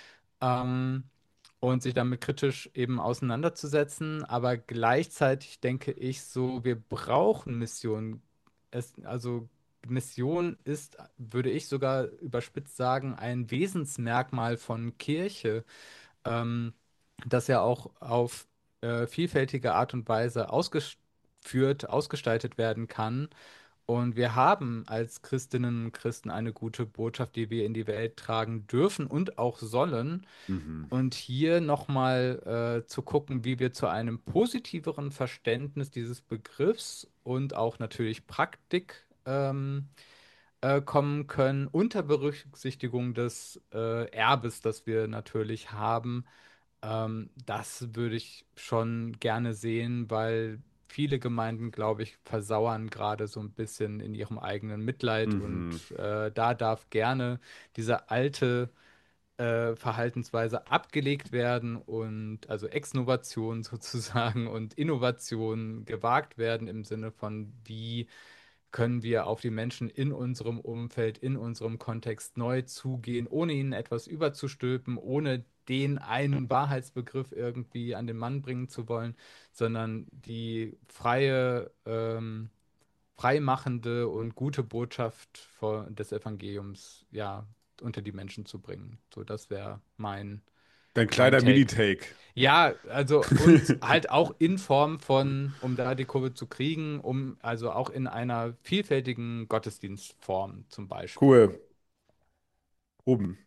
C: Ähm, und sich damit kritisch eben auseinanderzusetzen. Aber gleichzeitig denke ich so, wir brauchen Mission. Es, also Mission ist, würde ich sogar überspitzt sagen, ein Wesensmerkmal von Kirche, ähm, das ja auch auf äh, vielfältige Art und Weise ausgeführt, ausgestaltet werden kann. Und wir haben als Christinnen und Christen eine gute Botschaft, die wir in die Welt tragen dürfen und auch sollen.
B: Mhm.
C: Und hier nochmal äh, zu gucken, wie wir zu einem positiveren Verständnis dieses Begriffs und auch natürlich Praktik ähm, äh, kommen können, unter Berücksichtigung des äh, Erbes, das wir natürlich haben. Ähm, das würde ich schon gerne sehen, weil viele Gemeinden, glaube ich, versauern gerade so ein bisschen in ihrem eigenen Mitleid
B: Mhm.
C: und äh, da darf gerne diese alte äh, Verhaltensweise abgelegt werden und also Exnovation sozusagen und Innovation gewagt werden im Sinne von, wie können wir auf die Menschen in unserem Umfeld, in unserem Kontext neu zugehen, ohne ihnen etwas überzustülpen, ohne den einen Wahrheitsbegriff irgendwie an den Mann bringen zu wollen, sondern die freie, ähm, freimachende und gute Botschaft vor, des Evangeliums, ja, unter die Menschen zu bringen. So, das wäre mein,
B: Dein
C: mein
B: kleiner
C: Take.
B: Mini-Take.
C: Ja, also und halt auch in Form von, um da die Kurve zu kriegen, um also auch in einer vielfältigen Gottesdienstform zum Beispiel.
B: Cool. Ruben.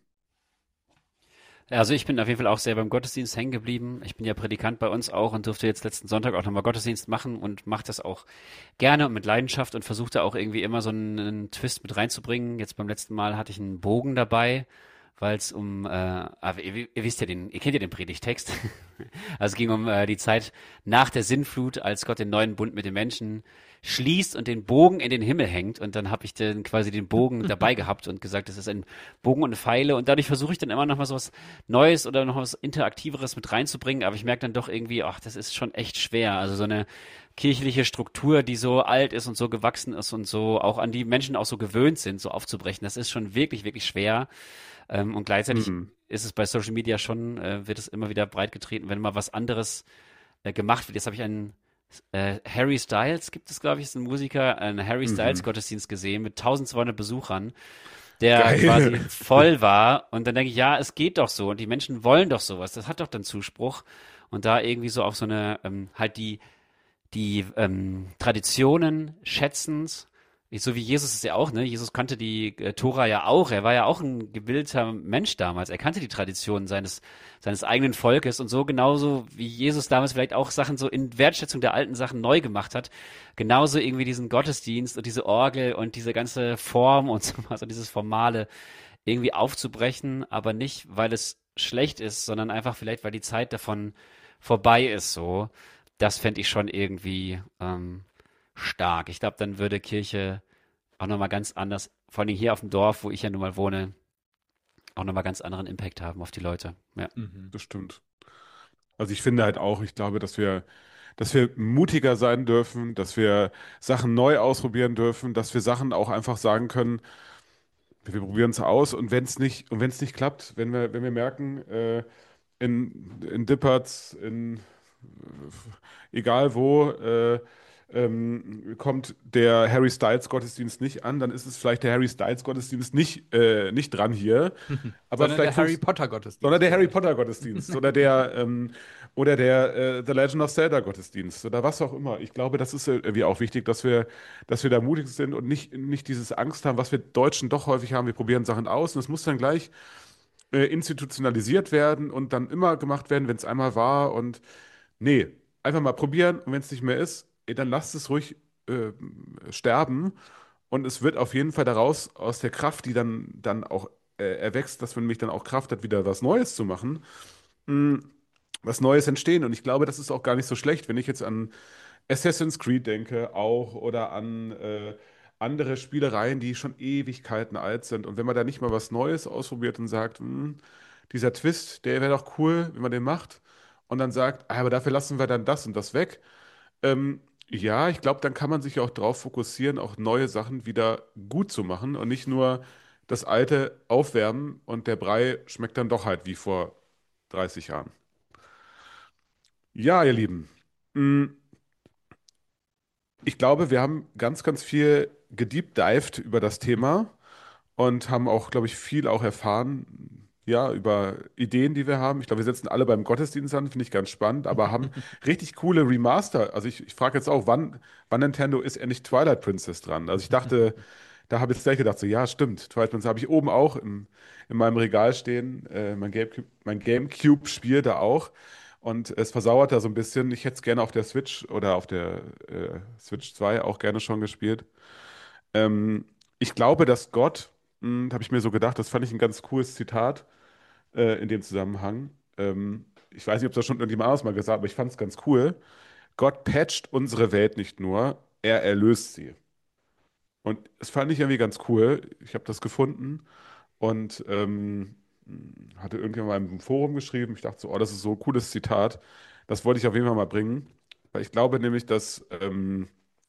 A: Also ich bin auf jeden Fall auch sehr beim Gottesdienst hängen geblieben. Ich bin ja Predikant bei uns auch und durfte jetzt letzten Sonntag auch nochmal Gottesdienst machen und mache das auch gerne und mit Leidenschaft und versuche da auch irgendwie immer so einen, einen Twist mit reinzubringen. Jetzt beim letzten Mal hatte ich einen Bogen dabei, weil es um, äh, aber ihr, ihr wisst ja den, ihr kennt ja den Predigtext. Also es ging um äh, die Zeit nach der Sintflut, als Gott den neuen Bund mit den Menschen schließt und den Bogen in den Himmel hängt. Und dann habe ich dann quasi den Bogen dabei gehabt und gesagt, das ist ein Bogen und Pfeile. Und dadurch versuche ich dann immer noch mal so was Neues oder noch was Interaktiveres mit reinzubringen. Aber ich merke dann doch irgendwie, ach, das ist schon echt schwer. Also so eine kirchliche Struktur, die so alt ist und so gewachsen ist und so auch an die Menschen auch so gewöhnt sind, so aufzubrechen. Das ist schon wirklich, wirklich schwer. Ähm, und gleichzeitig
B: Mhm.
A: ist es bei Social Media schon, äh, wird es immer wieder breit getreten, wenn mal was anderes äh, gemacht wird. Jetzt habe ich einen äh, Harry Styles, gibt es, glaube ich, ist ein Musiker, einen Harry Styles
B: Mhm.
A: Gottesdienst gesehen mit tausendzweihundert Besuchern, der
B: Geil.
A: quasi voll war. Und dann denke ich, ja, es geht doch so und die Menschen wollen doch sowas. Das hat doch dann Zuspruch. Und da irgendwie so auf so eine, ähm, halt die, die ähm, Traditionen schätzend, so wie Jesus es ja auch, ne? Jesus kannte die äh, Tora ja auch. Er war ja auch ein gebildeter Mensch damals. Er kannte die Traditionen seines, seines eigenen Volkes und so genauso wie Jesus damals vielleicht auch Sachen so in Wertschätzung der alten Sachen neu gemacht hat. Genauso irgendwie diesen Gottesdienst und diese Orgel und diese ganze Form und so was und dieses Formale irgendwie aufzubrechen, aber nicht, weil es schlecht ist, sondern einfach vielleicht, weil die Zeit davon vorbei ist so. Das fände ich schon irgendwie ähm, stark. Ich glaube, dann würde Kirche auch nochmal ganz anders, vor allem hier auf dem Dorf, wo ich ja nun mal wohne, auch nochmal ganz anderen Impact haben auf die Leute. Ja.
C: Mhm.
B: Das stimmt. Also ich finde halt auch, ich glaube, dass wir, dass wir mutiger sein dürfen, dass wir Sachen neu ausprobieren dürfen, dass wir Sachen auch einfach sagen können, wir probieren es aus und wenn es nicht, und wenn es nicht klappt, wenn wir, wenn wir merken, äh, in, in Dippertz, in egal wo, äh, ähm, kommt der Harry Styles Gottesdienst nicht an, dann ist es vielleicht der Harry Styles Gottesdienst nicht, äh, nicht dran hier, aber
C: Sondern
B: vielleicht
C: der Harry
B: funktioniert
C: Potter
B: sondern
C: Gottesdienst
B: der Harry
C: vielleicht.
B: Potter Gottesdienst oder der ähm, oder der äh, The Legend of Zelda Gottesdienst oder was auch immer. Ich glaube, das ist irgendwie auch wichtig, dass wir, dass wir da mutig sind und nicht, nicht dieses Angst haben, was wir Deutschen doch häufig haben. Wir probieren Sachen aus und es muss dann gleich äh, institutionalisiert werden und dann immer gemacht werden, wenn es einmal war. Und nee, einfach mal probieren und wenn es nicht mehr ist, ey, dann lasst es ruhig äh, sterben. Und es wird auf jeden Fall daraus, aus der Kraft, die dann, dann auch äh, erwächst, dass man nämlich dann auch Kraft hat, wieder was Neues zu machen, mh, was Neues entstehen. Und ich glaube, das ist auch gar nicht so schlecht, wenn ich jetzt an Assassin's Creed denke, auch oder an äh, andere Spielereien, die schon Ewigkeiten alt sind. Und wenn man da nicht mal was Neues ausprobiert und sagt, hm, dieser Twist, der wäre doch cool, wenn man den macht, und dann sagt, ah, aber dafür lassen wir dann das und das weg. Ähm, ja, ich glaube, dann kann man sich auch darauf fokussieren, auch neue Sachen wieder gut zu machen und nicht nur das Alte aufwärmen und der Brei schmeckt dann doch halt wie vor dreißig Jahren. Ja, ihr Lieben. mm, Ich glaube, wir haben ganz, ganz viel gedeepdived über das Thema und haben auch, glaube ich, viel auch erfahren, ja, über Ideen, die wir haben. Ich glaube, wir setzen alle beim Gottesdienst an, finde ich ganz spannend, aber haben richtig coole Remaster. Also ich, ich frage jetzt auch, wann, wann Nintendo ist endlich Twilight Princess dran? Also ich dachte, da habe ich jetzt gleich gedacht, so, ja, stimmt, Twilight Princess habe ich oben auch im, in meinem Regal stehen. Äh, mein GameCube, mein GameCube-Spiel da auch. Und es versauert da so ein bisschen. Ich hätte es gerne auf der Switch oder auf der äh, Switch zwei auch gerne schon gespielt. Ähm, Ich glaube, dass Gott, habe ich mir so gedacht, das fand ich ein ganz cooles Zitat äh, in dem Zusammenhang. Ähm, ich weiß nicht, ob das schon irgendjemand anderes mal gesagt hat, aber ich fand es ganz cool. Gott patcht unsere Welt nicht nur, er erlöst sie. Und das fand ich irgendwie ganz cool. Ich habe das gefunden und ähm, hatte irgendjemand mal im Forum geschrieben. Ich dachte so, oh, das ist so ein cooles Zitat. Das wollte ich auf jeden Fall mal bringen. Weil ich glaube nämlich, dass, ähm,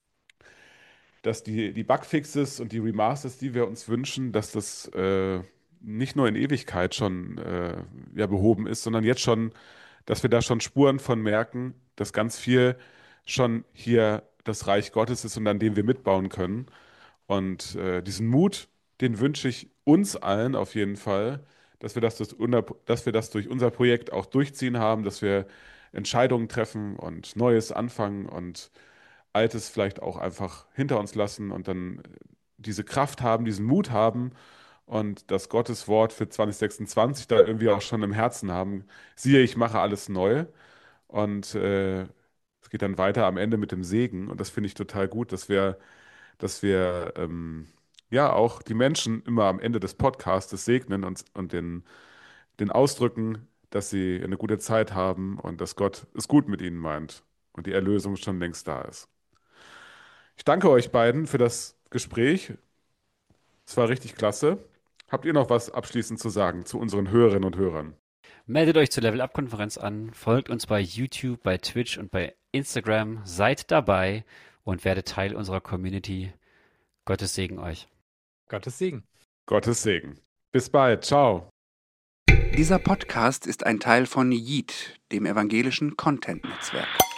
B: dass die, die Bugfixes und die Remasters, die wir uns wünschen, dass das äh, nicht nur in Ewigkeit schon äh, ja, behoben ist, sondern jetzt schon, dass wir da schon Spuren von merken, dass ganz viel schon hier das Reich Gottes ist und an dem wir mitbauen können. Und äh, diesen Mut, den wünsche ich uns allen auf jeden Fall, dass wir das, das, unter- dass wir das durch unser Projekt auch durchziehen haben, dass wir Entscheidungen treffen und Neues anfangen und Altes vielleicht auch einfach hinter uns lassen und dann diese Kraft haben, diesen Mut haben und das Gottes Wort für zwanzig sechsundzwanzig da irgendwie auch schon im Herzen haben. Siehe, ich mache alles neu. Und äh, es geht dann weiter am Ende mit dem Segen. Und das finde ich total gut, dass wir dass wir ähm, ja auch die Menschen immer am Ende des Podcasts segnen und, und den, den ausdrücken, dass sie eine gute Zeit haben und dass Gott es gut mit ihnen meint und die Erlösung schon längst da ist. Ich danke euch beiden für das Gespräch. Es war richtig klasse. Habt ihr noch was abschließend zu sagen zu unseren Hörerinnen und Hörern?
A: Meldet euch zur Level Up Konferenz an, folgt uns bei YouTube, bei Twitch und bei Instagram, seid dabei und werdet Teil unserer Community. Gottes Segen euch.
C: Gottes Segen.
B: Gottes Segen. Bis bald. Ciao.
D: Dieser Podcast ist ein Teil von Yeet, dem evangelischen Content-Netzwerk.